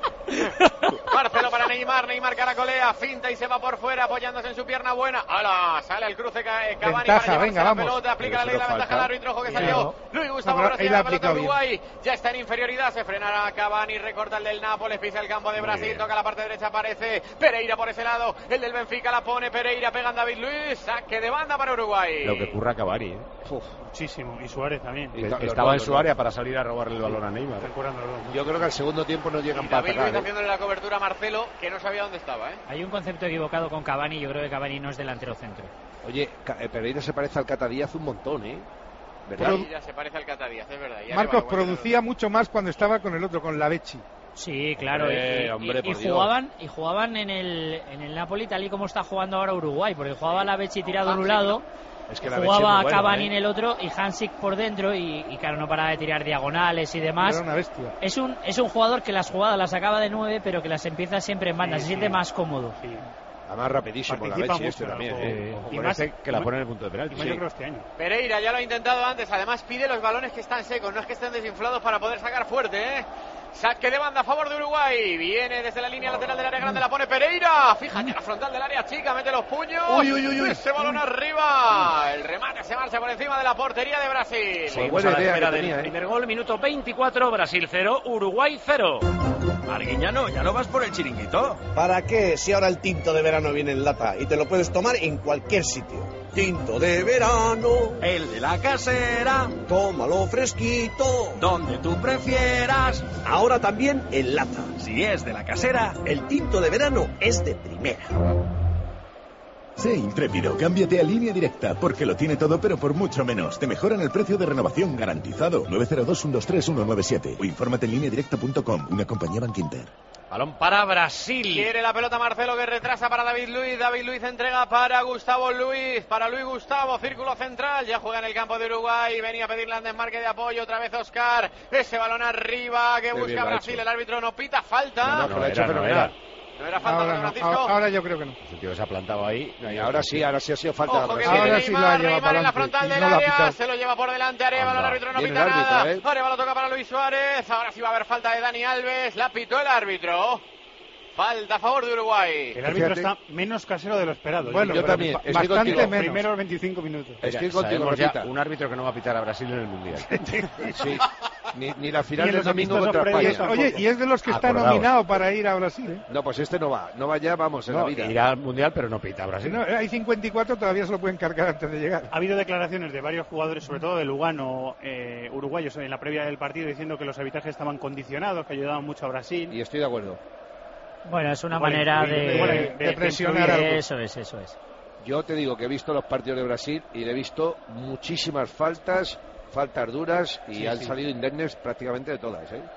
Marcelo para Neymar. Neymar caracolea, finta y se va por fuera apoyándose en su pierna buena. ¡Hala! Sale el cruce ca- eh, Cavani Ventaja, para llevarse venga, la vamos. pelota. Aplica la Pero ley de la eso no ventaja al falta. árbitro, ojo que Claro. salió. Luis Gustavo No, pero Brasil, él la la pelota aplicado bien. Uruguay. Ya está en inferioridad. Se frenará Cavani, recorta el del Nápoles, pisa el campo de Brasil, bien. toca la parte derecha, aparece Pereira por ese lado. El del Benfica la pone Pereira, pega en David Luiz. Saque de banda para Uruguay. Lo que curra Cavani, ¿eh? Uf, Muchísimo. Y Suárez también. Y Que ta- los estaba dos, en los su dos. área para salir a robarle el balón a Neymar. Están curando los dos. Yo creo que al segundo tiempo no llegan Y para David Luiz atacar. ¿eh? haciéndole la cobertura a Marcelo, que no sabía dónde estaba, ¿eh? Hay un concepto equivocado con Cavani, yo creo que Cavani no es delantero centro. Oye, Ca- eh, Pereira se parece al Cata Díaz un montón, ¿eh? ¿Verdad? Pero- Sí, ya se parece al Cata Díaz, es verdad. Ya Marcos le va igual, producía mucho más cuando estaba con el otro, con la Becci. Sí, claro, Hombre, y, y- hombre, y por Dios. jugaban y jugaban en el en el Napoli tal y como está jugando ahora Uruguay, porque jugaba la Becci tirado en un lado, Es que la Becci es jugaba muy buena, Cavani ¿eh? en el otro y Hansik por dentro y, y claro, no paraba de tirar diagonales y demás. Era una bestia. Es un es un jugador que las jugadas las acaba de nueve, pero que las empieza siempre en banda, Sí, se siente sí. más cómodo. Sí. Además, rapidísimo la Participa Becci este mucho en el también. juego. ¿eh? Ojo Y con más- este que la pone en el punto de penalti. Y más yo creo este año. Pereira ya lo ha intentado antes, además pide los balones que están secos, no es que estén desinflados para poder sacar fuerte, ¿eh? Saque de banda a favor de Uruguay, viene desde la línea lateral del área grande, la pone Pereira, fíjate la frontal del área chica, mete los puños, Uy, uy, uy, uy. ese balón arriba, el remate se marcha por encima de la portería de Brasil. Pues buena idea que tenía, ¿eh? Primer gol, minuto veinticuatro, Brasil cero, Uruguay cero. Arguiñano, ¿ya no vas por el chiringuito? ¿Para qué si ahora el tinto de verano viene en lata y te lo puedes tomar en cualquier sitio? Tinto de verano, El de la casera, tómalo fresquito. donde tú prefieras. Ahora también en lata. Si es de la casera, El tinto de verano es de primera. Sé intrépido, cámbiate a Línea Directa, porque lo tiene todo pero por mucho menos. Te mejoran el precio de renovación garantizado. nueve cero dos, uno dos tres, uno nueve siete o infórmate en línea directa punto com, una compañía Bankinter. Balón para Brasil. Quiere la pelota Marcelo que retrasa para David Luiz. David Luiz entrega para Gustavo Luiz. Para Luis Gustavo, círculo central. Ya juega en el campo de Uruguay. Venía a pedirle al desmarque de apoyo. Otra vez Oscar. Ese balón arriba que Qué bien busca lo ha Brasil. hecho. El árbitro no pita falta. No, no, No, que lo ha hecho era, no fenomenal. era falta Ahora, para no, Francisco. ahora, ahora yo creo que no. Ese tío se ha plantado ahí. No hay Y ahora sí, ahora sí ha sido falta Ojo de que Brasil. viene Ahora sí lo ha Neymar, llevado Neymar en la para frontal adelante del y no lo ha área, pitado. se lo lleva por delante Arevalo, el Anda, árbitro no viene pita el árbitro, nada. ¿eh? Arevalo toca para Luis Suárez, ahora sí va a haber falta de Dani Alves, la pitó el árbitro. Falta a favor de Uruguay. El árbitro Fíjate. está menos casero de lo esperado. Bueno, yo creo. también. ba- Estoy bastante contigo. Los menos. primeros veinticinco minutos. Estoy Ya contigo, sabemos ya Pepita. un árbitro que no va a pitar a Brasil en el Mundial. Sí, ni, ni la final Ni en del los domingo amistosos contra previos España. tampoco. Oye, y es de los que está Acordaos. nominado para ir a Brasil, ¿eh? No, pues este no va. No va ya, vamos, en No, la vida. irá al Mundial, pero no pita a Si Brasil. no, hay cincuenta y cuatro, todavía se lo pueden cargar antes de llegar. Ha habido declaraciones de varios jugadores, sobre todo de Lugano, eh, uruguayos, en la previa del partido, diciendo que los arbitrajes estaban condicionados, que ayudaban mucho a Brasil. Y estoy de acuerdo. Bueno, es una Igual, manera igual, de, igual, de de presionar influir. algo. Eso es, eso es. Yo te digo que he visto los partidos de Brasil y le he visto muchísimas faltas, faltas duras y Sí, han sí. salido indemnes prácticamente de todas, ¿eh?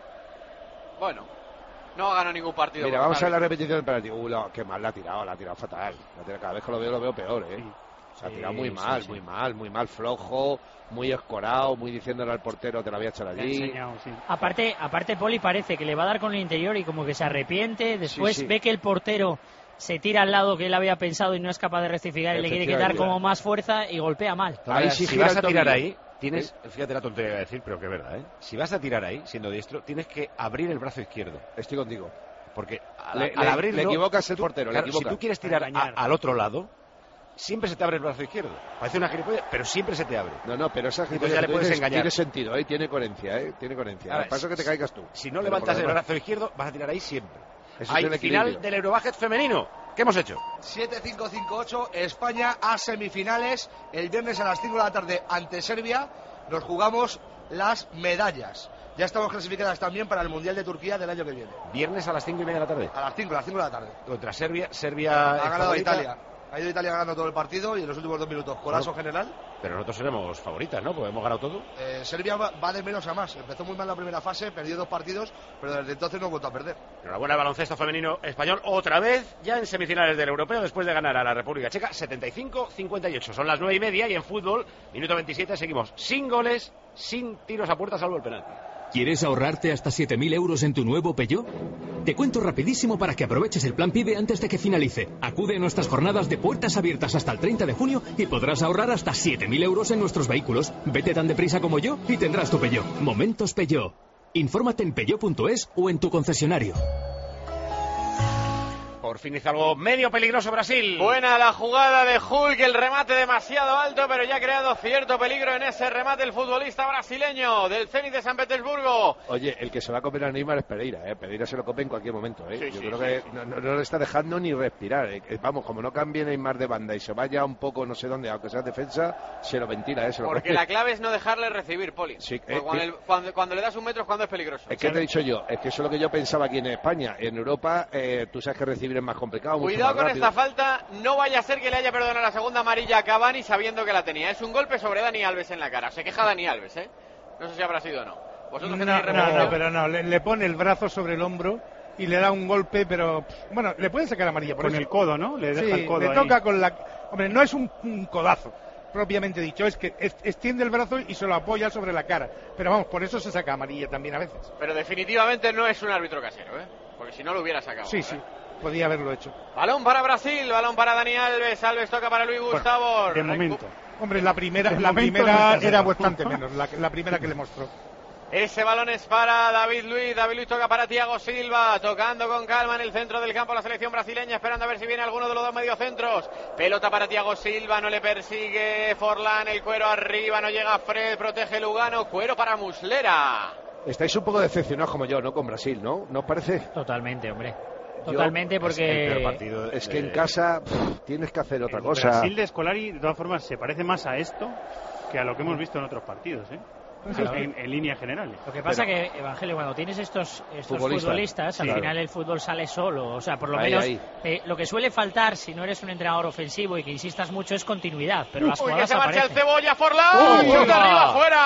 Bueno, no ganó ningún partido. Mira, por vamos a ver la árbitros. repetición del penalti. Uy, la- qué mal la ha tirado, la ha tirado fatal. La tira- cada vez que lo veo, lo veo peor, ¿eh? Se ha Sí, tirado muy sí, mal, sí. muy mal, muy mal, flojo, muy escorado, muy diciéndole al portero te la voy a echar Le ha allí. enseñado, sí. Aparte, aparte Poli parece que le va a dar con el interior y como que se arrepiente, después Sí, sí. ve que el portero se tira al lado que él había pensado y no es capaz de rectificar y le quiere quitar Efectivamente. como más fuerza y golpea mal. Ahí sí si gira vas el a tirar tobillo. ahí, tienes, fíjate la tontería que voy a decir, pero que es verdad, ¿eh? Si vas a tirar ahí, siendo diestro, tienes que abrir el brazo izquierdo. Estoy contigo. Porque al, Le- al le- abrirlo, le equivocas el tú- portero, le claro, equivocas. Si tú quieres tirar Para engañar. a- al otro lado, siempre se te abre el brazo izquierdo. Parece una gilipollas, pero siempre se te abre. No, no, pero esa Entonces ya le que tú puedes dices engañar. tiene sentido, ¿eh? Tiene coherencia, ¿eh? Tiene coherencia. Ahora, Lo que pasa es que te caigas tú. Si no Pero levantas por el lo demás, brazo izquierdo, vas a tirar ahí siempre. eso Hay es el final equilibrio. del Eurobasket femenino. ¿Qué hemos hecho? siete cinco cinco ocho, España a semifinales. El viernes a las cinco de la tarde ante Serbia nos jugamos las medallas. ya estamos clasificadas también para el Mundial de Turquía del año que viene. Viernes a las cinco y media de la tarde. A las cinco, a las cinco de la tarde. Contra Serbia. Serbia ha ganado favorita. Italia. Ha ido Italia ganando todo el partido y en los últimos dos minutos, colapso bueno, general. Pero nosotros seremos favoritas, ¿no? Porque hemos ganado todo. Eh, Serbia va, va de menos a más. Empezó muy mal la primera fase, perdió dos partidos, pero desde entonces no ha vuelto a perder. Enhorabuena al baloncesto femenino español, otra vez ya en semifinales del europeo después de ganar a la República Checa setenta y cinco a cincuenta y ocho. Son las nueve y media y en fútbol, minuto veintisiete, seguimos sin goles, sin tiros a puerta salvo el penalti. ¿Quieres ahorrarte hasta siete mil euros en tu nuevo Peugeot? Te cuento rapidísimo para que aproveches el plan PIBE antes de que finalice. Acude a nuestras jornadas de puertas abiertas hasta el treinta de junio y podrás ahorrar hasta siete mil euros en nuestros vehículos. Vete tan deprisa como yo y tendrás tu Peugeot. Momentos Peugeot. Infórmate en peugeot punto es o en tu concesionario. Por fin hizo algo medio peligroso Brasil. Buena la jugada de Hulk, el remate demasiado alto, pero ya ha creado cierto peligro en ese remate el futbolista brasileño del Zenit de San Petersburgo. Oye, el que se va a comer a Neymar es Pereira, ¿eh? Pereira se lo come en cualquier momento, ¿eh? Sí, Yo sí, creo sí. que no, no, no le está dejando ni respirar, ¿eh? Vamos, como no cambie Neymar de banda y se vaya un poco no sé dónde, aunque sea defensa, se lo ventila, ¿eh? Se lo Porque come. la clave es no dejarle recibir, Poli. Sí, Porque eh, cuando, eh. el- cuando, cuando le das un metro es cuando es peligroso. Es que te he dicho yo, es que eso es lo que yo pensaba aquí en España. En Europa, eh, tú sabes que recibir es más complicado, mucho Cuidado más con rápido. esta falta, no vaya a ser que le haya perdonado la segunda amarilla a Cavani sabiendo que la tenía. Es un golpe sobre Dani Alves en la cara. Se queja Dani Alves, ¿eh? No sé si habrá sido o no. ¿Vosotros No, tenéis no, referencia? no, pero no, le, le pone el brazo sobre el hombro y le da un golpe, pero bueno, le pueden sacar amarilla por Con eso. el codo, ¿no? Le deja Sí, el codo le ahí. toca con la... Hombre, no es un, un codazo, propiamente dicho, es que es- extiende el brazo y se lo apoya sobre la cara. Pero vamos, por eso se saca amarilla también a veces. Pero definitivamente no es un árbitro casero, ¿eh? Porque si no lo hubiera sacado. Sí, ¿eh? sí, podía haberlo hecho. Balón para Brasil, balón para Dani Alves. Alves toca para Luis Gustavo. De momento. Hombre, la primera, De la momento primera no está era sacado. bastante menos, la, la primera que le mostró. Ese balón es para David Luiz. David Luiz toca para Thiago Silva. Tocando con calma en el centro del campo la selección brasileña. Esperando a ver si viene alguno de los dos mediocentros. Pelota para Thiago Silva. No le persigue Forlán. El cuero arriba. No llega Fred. Protege Lugano. Cuero para Muslera. Estáis un poco decepcionados como yo, ¿no? Con Brasil, ¿no? ¿No os parece? Totalmente, hombre. Yo- Totalmente, porque... Es que en casa pff, tienes que hacer otra El cosa. Brasil de Scolari, de todas formas, se parece más a esto que a lo que hemos visto en otros partidos, ¿eh? Claro. En, en líneas generales. Lo que pasa que, Evangelio, cuando tienes estos, estos Futbolistas. futbolistas, al Sí. final el fútbol sale solo. O sea, por lo Ahí, menos ahí. eh, lo que suele faltar si no eres un entrenador ofensivo y que insistas mucho es continuidad. Pero las Uy, que jugadas se marcha el aparecen. Cebolla. Forlán. Uy, ¡Chute va. arriba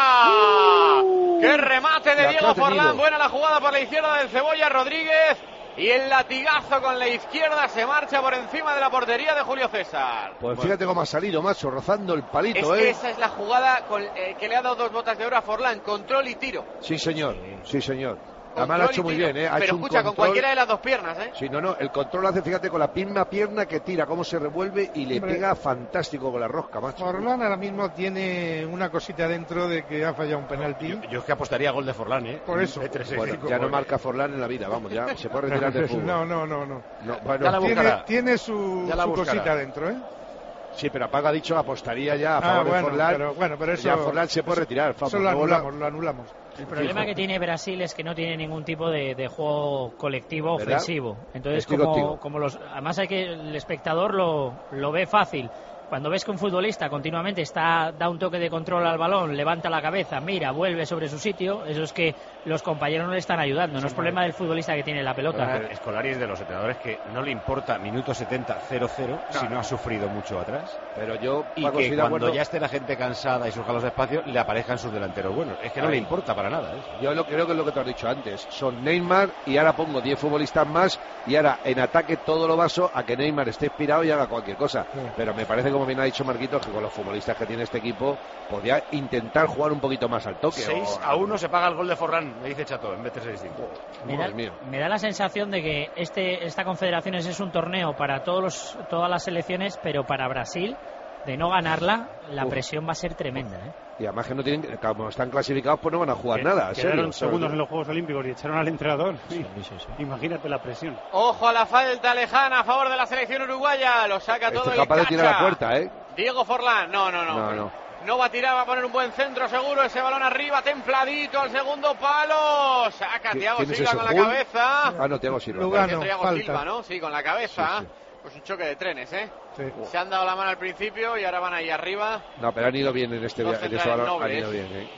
fuera! ¡Qué remate de La Diego ha tenido. Forlán! Buena la jugada por la izquierda del Cebolla Rodríguez. Y el latigazo con la izquierda se marcha por encima de la portería de Julio César. Pues fíjate cómo ha salido, macho, rozando el Es palito, que ¿eh? esa es la jugada con- eh, que le ha dado dos botas de oro a Forlán. Control y tiro. Sí, señor, sí, señor. Además Control lo ha hecho y muy tiro. bien, ¿eh? Ha Pero hecho un escucha, con control. cualquiera de las dos piernas, ¿eh? Sí, no, no, el control lo hace, fíjate, con la misma pierna que tira, cómo se revuelve y le Hombre. pega fantástico con la rosca, macho. Forlán ahora mismo tiene una cosita dentro de que ha fallado un penalti. Yo, yo es que apostaría a gol de Forlán, ¿eh? Por eso. De tres, Bueno, cinco, ya no porque- marca Forlán en la vida, vamos, ya se puede retirar del fútbol. No, no, no, no. No, bueno, Ya la Tiene, buscará. tiene su, Ya la su buscará. cosita dentro, ¿eh? Sí, pero Paco ha dicho apostaría ya a Ah, favor de bueno, Forlán. pero, bueno, pero eso... Ya Forlán se puede eso- retirar, vamos, Eso lo luego la- anulamos, lo anulamos. El problema Fijo. que tiene Brasil es que no tiene ningún tipo de, de juego colectivo ¿Verdad? ofensivo. Entonces, Estoy como, contigo. como los, además hay que el espectador lo, lo ve fácil. Cuando ves que un futbolista continuamente está da un toque de control al balón, levanta la cabeza, mira, vuelve sobre su sitio, eso es que los compañeros no le están ayudando. No es problema del futbolista que tiene la pelota. Pero Scolari es de los entrenadores que no le importa minuto setenta cero cero si no ha sufrido mucho atrás. Pero yo, Y Paco, que estoy de cuando acuerdo. ya esté la gente cansada y surjan los espacios, le aparezcan sus delanteros buenos. Es que no Ahí. le importa para nada. ¿eh? Yo lo creo que es lo que te has dicho antes. Son Neymar y ahora pongo diez futbolistas más y ahora en ataque todo lo baso a que Neymar esté inspirado y haga cualquier cosa. Pero me parece, como bien ha dicho Marquitos, que con los futbolistas que tiene este equipo podría intentar jugar un poquito más al toque. seis o- a uno se paga el gol de Forlán, me dice Chato, en vez de tres cinco. Me da, Madre mía. me da la sensación de que este esta Confederaciones es un torneo para todos los, todas las selecciones, pero para Brasil, de no ganarla, la Uf. presión va a ser tremenda, ¿eh? Y además que no tienen, como están clasificados, pues no van a jugar nada. Quedaron serio, segundos ¿sabes? en los Juegos Olímpicos y echaron al entrenador. Imagínate la presión. Ojo a la falta lejana a favor de la selección uruguaya. Lo saca todo Este es y capaz de tirar a cacha. puerta, ¿eh? Diego Forlán. No, no, no. No, no. No va a tirar, va a poner un buen centro seguro. Ese balón arriba, templadito al segundo palo. Saca ¿Qui- Thiago quién es Silva ese, con la Hulk? cabeza. Ah, no, Thiago Silva. Lugano. Porque Thiago falta. Silva, ¿no? Sí, con la cabeza. Sí, Pues un choque de trenes, ¿eh? Sí. Se han dado la mano al principio y ahora van ahí arriba. No, pero han ido bien en este Dos viaje. En ese centrales balón, han nobles. ido bien, ¿eh? Sí,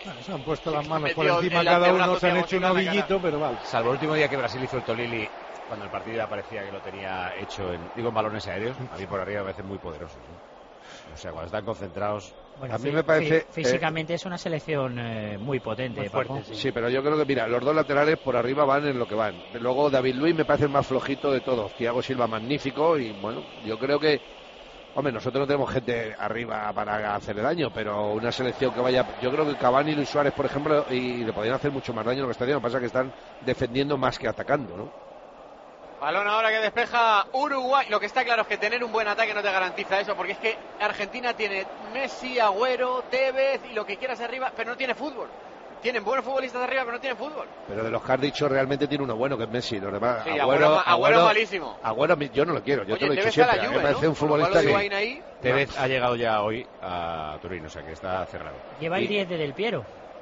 Bueno, se han puesto las manos por Metió encima el cada antebrazo uno, se han hacia hecho un Mochila en la ovillito, pero vale. Salvo el último día que Brasil hizo el Tolili, cuando el partido ya parecía que lo tenía hecho en, digo, en balones aéreos, a mí por arriba me parecen muy poderosos, ¿no? O sea, cuando están concentrados... Bueno, a mí me parece... fí físicamente eh, es una selección eh, muy potente, muy fuerte, Paco. sí. sí, pero yo creo que, mira, los dos laterales por arriba van en lo que van. Luego David Luiz me parece el más flojito de todos. Thiago Silva magnífico y, bueno, yo creo que... Hombre, nosotros no tenemos gente arriba para hacerle daño, pero una selección que vaya... Yo creo que Cavani y Luis Suárez, por ejemplo, y le podrían hacer mucho más daño de lo que está haciendo. Lo que pasa es que están defendiendo más que atacando, ¿no? Balón ahora que despeja Uruguay. Lo que está claro es que tener un buen ataque no te garantiza eso, porque es que Argentina tiene Messi, Agüero, Tevez y lo que quieras arriba, pero no tiene fútbol. Tienen buenos futbolistas arriba, pero no tienen fútbol. Pero de los que has dicho, realmente tiene uno bueno, que es Messi. Los demás, Sí, Agüero, Agüero, Agüero es malísimo. Agüero, yo no lo quiero, yo Oye, te lo he dicho Tevez está a la siempre. A mí Juve, me parece ¿no? un futbolista Con lo cual, que... Higuaín ahí... Tevez ha llegado ya hoy a Turín, o sea que está cerrado. Lleva el Y- diez de Del Piero.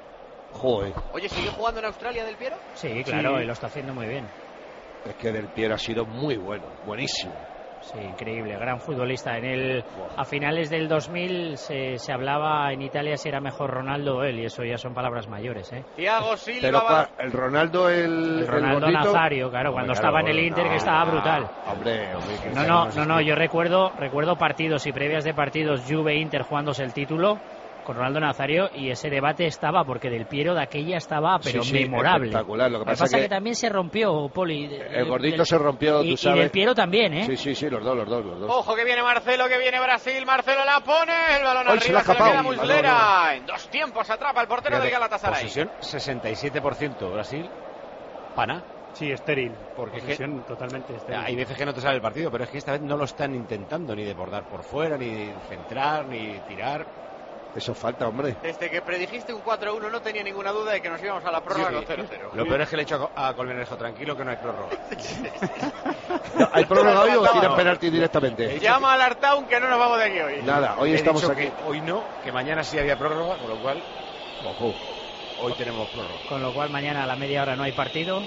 Joder. Oye, ¿sigue jugando en Australia Del Piero? Sí, claro, Sí. y lo está haciendo muy bien. Es que Del Piero ha sido muy bueno, buenísimo. Sí, increíble, gran futbolista. En el, a finales del dos mil se, se hablaba en Italia si era mejor Ronaldo o él, y eso ya son palabras mayores, ¿eh? Thiago Silva. Pero va- ¿cuál? el Ronaldo, el, El Ronaldo el gordito? Nazario, claro, cuando Hombre, estaba claro, en el Inter, que estaba brutal. Hombre, hombre, que No, ese no, es no, no, este. yo recuerdo, recuerdo partidos y previas de partidos Juve-Inter jugándose el título con Ronaldo Nazario, y ese debate estaba, porque Del Piero de aquella estaba, pero Sí, sí, memorable. espectacular. Lo que Lo que pasa, pasa que, que también se rompió, Poli. el gordito se rompió, y, tú y sabes. Del Piero también, ¿eh? Sí, sí, sí, los dos, los dos, los dos. Ojo que viene Marcelo, que viene Brasil. Marcelo la pone. El balón Ay, se arriba, la ha se le escapado. queda Muslera. En dos tiempos atrapa el portero del Galatasaray. Posesión sesenta y siete por ciento Brasil. Pana. Sí, estéril. Porque es que- Posesión totalmente estéril. Hay veces que no te sale el partido, pero es que esta vez no lo están intentando ni de bordar por fuera, ni centrar, ni tirar. Eso falta, hombre. Desde que predijiste un cuatro uno no tenía ninguna duda de que nos íbamos a la prórroga Sí, con cero cero. Lo peor es que le he dicho a Colmenejo, tranquilo que no hay prórroga. No, ¿hay prórroga hoy o No. tiran penalti directamente? Llama al Artaun que no nos vamos de aquí hoy. Nada, hoy He estamos dicho aquí. que hoy no, que mañana sí había prórroga, con lo cual, ojo, hoy tenemos prórroga. Con lo cual mañana a la media hora no hay partido.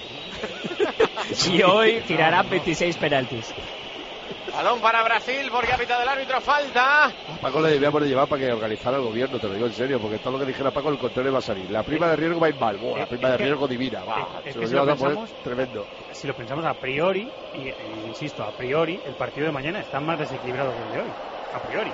Y hoy tirarán veintiséis penaltis. Balón para Brasil porque ha pitado el árbitro. Falta. Paco le debíamos de llevar para que organizara el gobierno, te lo digo en serio, porque todo lo que dijera Paco, el control va a salir. La prima de riesgo va a ir mal. Buah, la prima de riesgo divina. Va, Es se que lo si lo llevan a poner pensamos- tremendo. Si lo pensamos a priori, y, e insisto, a priori, el partido de mañana está más desequilibrado que el de hoy. A priori.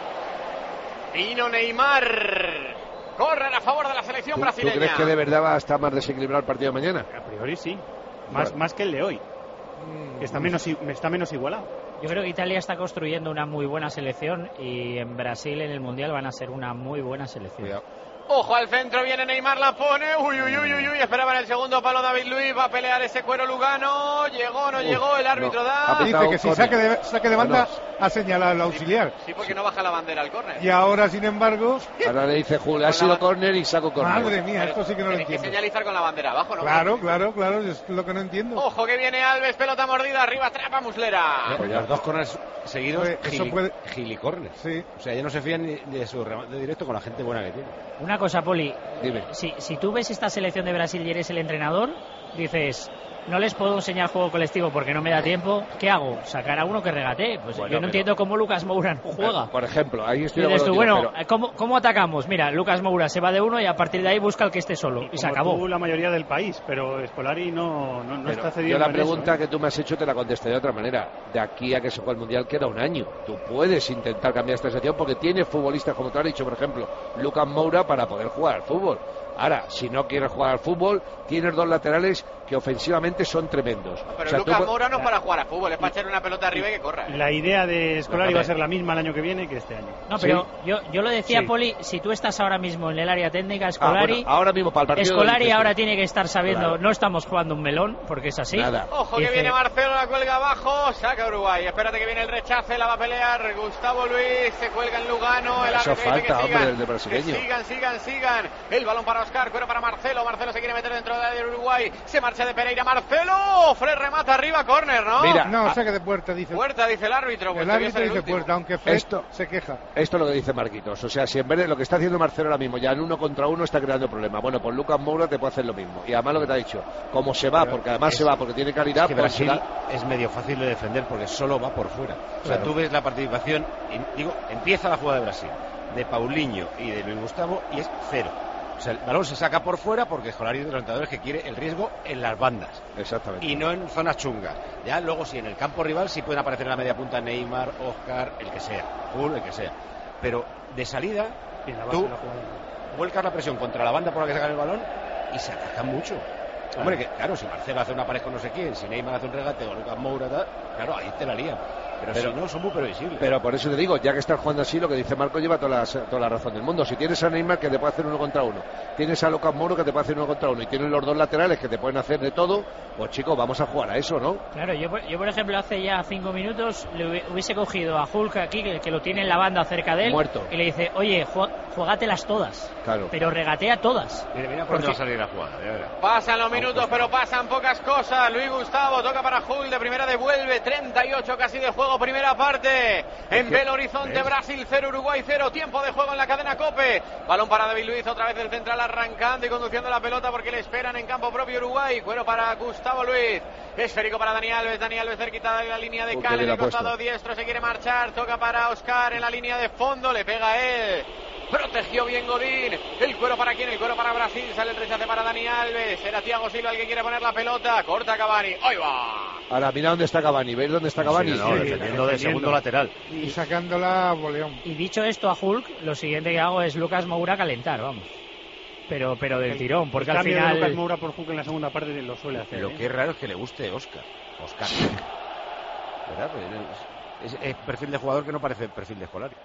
Vino Neymar. Corren a favor de la selección ¿Tú, tú brasileña. crees que de verdad va a estar más desequilibrado el partido de mañana? A priori sí. Más, Bueno. más que el de hoy. Que está menos, i- está menos igualado. Yo creo que Italia está construyendo una muy buena selección, y en Brasil en el Mundial van a ser una muy buena selección. Cuidado. Ojo al centro, viene Neymar, la pone. Uy, uy, uy, uy, uy. Esperaba en el segundo palo David Luiz. Va a pelear ese cuero Lugano. Llegó, no Uf, llegó. El árbitro no. da. Ha pitado Dice que si córner. saque de, saque de banda ha señalado el auxiliar. Sí, porque no baja la bandera al córner. Y ahora, sin embargo, Ahora le dice Julio, ha Con sido la- córner y saco córner. madre mía, esto sí que no lo Tienes que entiendo. señalizar con la bandera abajo, ¿no? Claro, claro, claro, es lo que no entiendo. Ojo que viene Alves, pelota mordida, arriba, atrapa Muslera. Pues los dos corners seguidos, Hombre, eso gili, puede- gilicorners. Sí. O sea, ya no se fían ni de su remate directo con la gente buena que tiene. Una cosa, Poli, Dime. si, si tú ves esta selección de Brasil y eres el entrenador, dices, no les puedo enseñar juego colectivo porque no me da tiempo, ¿qué hago? ¿Sacar a uno que regatee? Pues Bueno, yo no pero- eentendiendo cómo Lucas Moura no juega. Por ejemplo, ahí Y estoy de dices tú, acuerdo bueno, contigo, ¿cómo, ¿cómo atacamos? Mira, Lucas Moura se va de uno y a partir de ahí busca el que esté solo. Y se Como acabó. tú, la mayoría del país, pero Scolari no, no, no pero está yo cediendo la en pregunta eso, ¿eh? que tú me has hecho te la contesté de otra manera. De aquí a que se juegue el Mundial queda un año. Tú puedes intentar cambiar esta situación porque tienes futbolistas, como tú has dicho, por ejemplo, Lucas Moura, para poder jugar al fútbol. Ahora, si no quieres jugar al fútbol, tienes dos laterales que ofensivamente son tremendos. Pero O sea, tú Lucas pu- Moura no es para jugar a fútbol, es para echar una pelota arriba y que corra. La idea de Scolari Pero, va a ser la misma el año que viene que este año. No, pero Sí. yo, yo lo decía, Sí. Poli, si tú estás ahora mismo en el área técnica, Ah, Scolari, bueno, ahora mismo para el partido Scolari dices tú. ahora tiene que estar sabiendo, Claro. no estamos jugando un melón, porque es así. Nada. Ojo que Dice- viene Marcelo, la cuelga abajo, saca Uruguay. Espérate que viene el rechace, la va a pelear Gustavo Luis, se cuelga en Lugano. El Eso árbitro dice falta, que hombre, sigan, el de brasileño. que sigan, sigan, sigan. El balón para Oscar, cuero para Marcelo. Marcelo se quiere meter dentro de Uruguay. Se marcha de Pereira. Marcelo, Fred remata arriba, córner, ¿no? Mira, No, ah, saque de puerta, dice. Puerta, dice el árbitro. Pues El debía árbitro ser el dice último. puerta, aunque Fred Esto- se queja. Esto es lo que dice Marquitos. O sea, si en vez de lo que está haciendo Marcelo ahora mismo, ya en uno contra uno está creando problemas. Bueno, pues Lucas Moura te puede hacer lo mismo. Y además lo que te ha dicho, como se va, porque además es- se va, porque tiene calidad, Es que pues Brasil será- es medio fácil de defender porque solo va por fuera. O sea, Claro. tú ves la participación, y, digo, empieza la jugada de Brasil, de Paulinho y de Luis Gustavo, y es cero. O sea, el balón se saca por fuera porque Scolari es de los entrenadores que quiere el riesgo en las bandas. Exactamente. Y no en zonas chungas. Ya luego sí, en el campo rival sí pueden aparecer en la media punta Neymar, Oscar, el que sea, Hull, el que sea. Pero de salida, tú vuelcas la presión contra la banda por la que sacan el balón y se atacan mucho. Hombre, que claro, si Marcelo hace una pared con no sé quién, si Neymar hace un regate o Lucas Moura, tal, claro, ahí te la lían. Pero, pero si no, son muy previsibles. Pero por eso te digo, ya que estás jugando así, lo que dice Marco lleva toda la, toda la razón del mundo. Si tienes a Neymar que te puede hacer uno contra uno, tienes a Lucas Moura que te puede hacer uno contra uno, y tienes los dos laterales que te pueden hacer de todo, pues chicos, vamos a jugar a eso, ¿no? Claro, yo, yo por ejemplo, hace ya cinco minutos le hubiese cogido a Hulk aquí, que, que lo tiene en la banda cerca de él, muerto, y le dice, oye, jugátelas todas. Claro. Pero regatea todas. Mira, mira por dónde va a salir la jugada. Pasan los minutos, pero pasan pocas cosas. Luis Gustavo toca para Hulk, de primera devuelve, treinta y ocho casi de juego, primera parte. En Belo Horizonte, Brasil cero, Uruguay cero. Tiempo de juego en la cadena COPE. Balón para David Luiz, otra vez el central arrancando y conduciendo la pelota porque le esperan en campo propio Uruguay. Cuero para Gustavo Luiz. Esférico para Dani Alves. Dani Alves cerquita de la línea de Cal en el costado diestro. Se quiere marchar. Toca para Oscar en la línea de fondo. Le pega a él. Protegió bien Godín. El cuero para quién, el cuero para Brasil. Sale el rechace para Dani Alves. Era Thiago Silva el que quiere poner la pelota. Corta Cavani. ¡Ahí va! Ahora mira dónde está Cavani. ¿Veis dónde está Cavani? Sí, no, sí, defendiendo de segundo lateral. Y sacándola a boleón. Y dicho esto a Hulk, lo siguiente que hago es Lucas Moura calentar, vamos. Pero pero del tirón, porque el al final... de Lucas Moura por Hulk en la segunda parte lo suele hacer. Lo ¿eh? que es raro es que le guste Oscar. Oscar. ¿Verdad? Es, es, es perfil de jugador que no parece perfil de Scolari.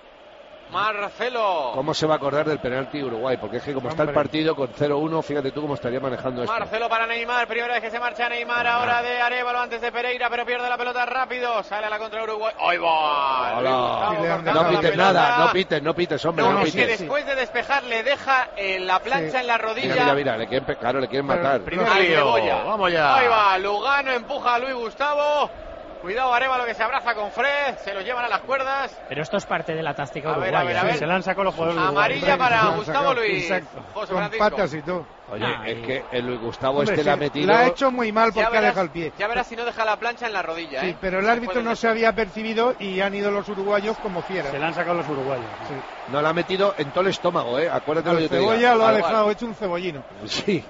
Marcelo. ¿Cómo se va a acordar del penalti Uruguay? Porque es que como está el partido con cero uno, fíjate tú cómo estaría manejando esto. Marcelo para Neymar, primera vez que se marcha Neymar, ahora de Arévalo antes de Pereira, pero pierde la pelota rápido, sale a la contra Uruguay. ¡Ahí va! Hola. No pites nada, no pites, no pites, hombre, no, no, no pites. que después de despejar le deja eh, la plancha sí. en la rodilla. Mira, mira, mira, le quieren, claro, le quieren matar. Primer lío, vamos ya. Ahí va, Lugano empuja a Luis Gustavo. Cuidado Arévalo que se abraza con Fred, se los llevan a las cuerdas. Pero esto es parte de la táctica uruguaya. A ver, a ver, a ver. Se la han sacado los jugadores. Amarilla para Gustavo Luis. Exacto. José con Francisco. patas y todo. Oye, ah, es que el Luis Gustavo hombre, este sí, le ha metido... La ha hecho muy mal porque verás, ha dejado el pie. Ya verás si no deja la plancha en la rodilla, sí, ¿eh? pero el árbitro no se había percibido y han ido los uruguayos como fieras. Se la han sacado los uruguayos. Sí. No la ha metido en todo el estómago, ¿eh? Acuérdate lo que yo te digo. Cebolla lo ha dejado hecho un cebollino. Sí.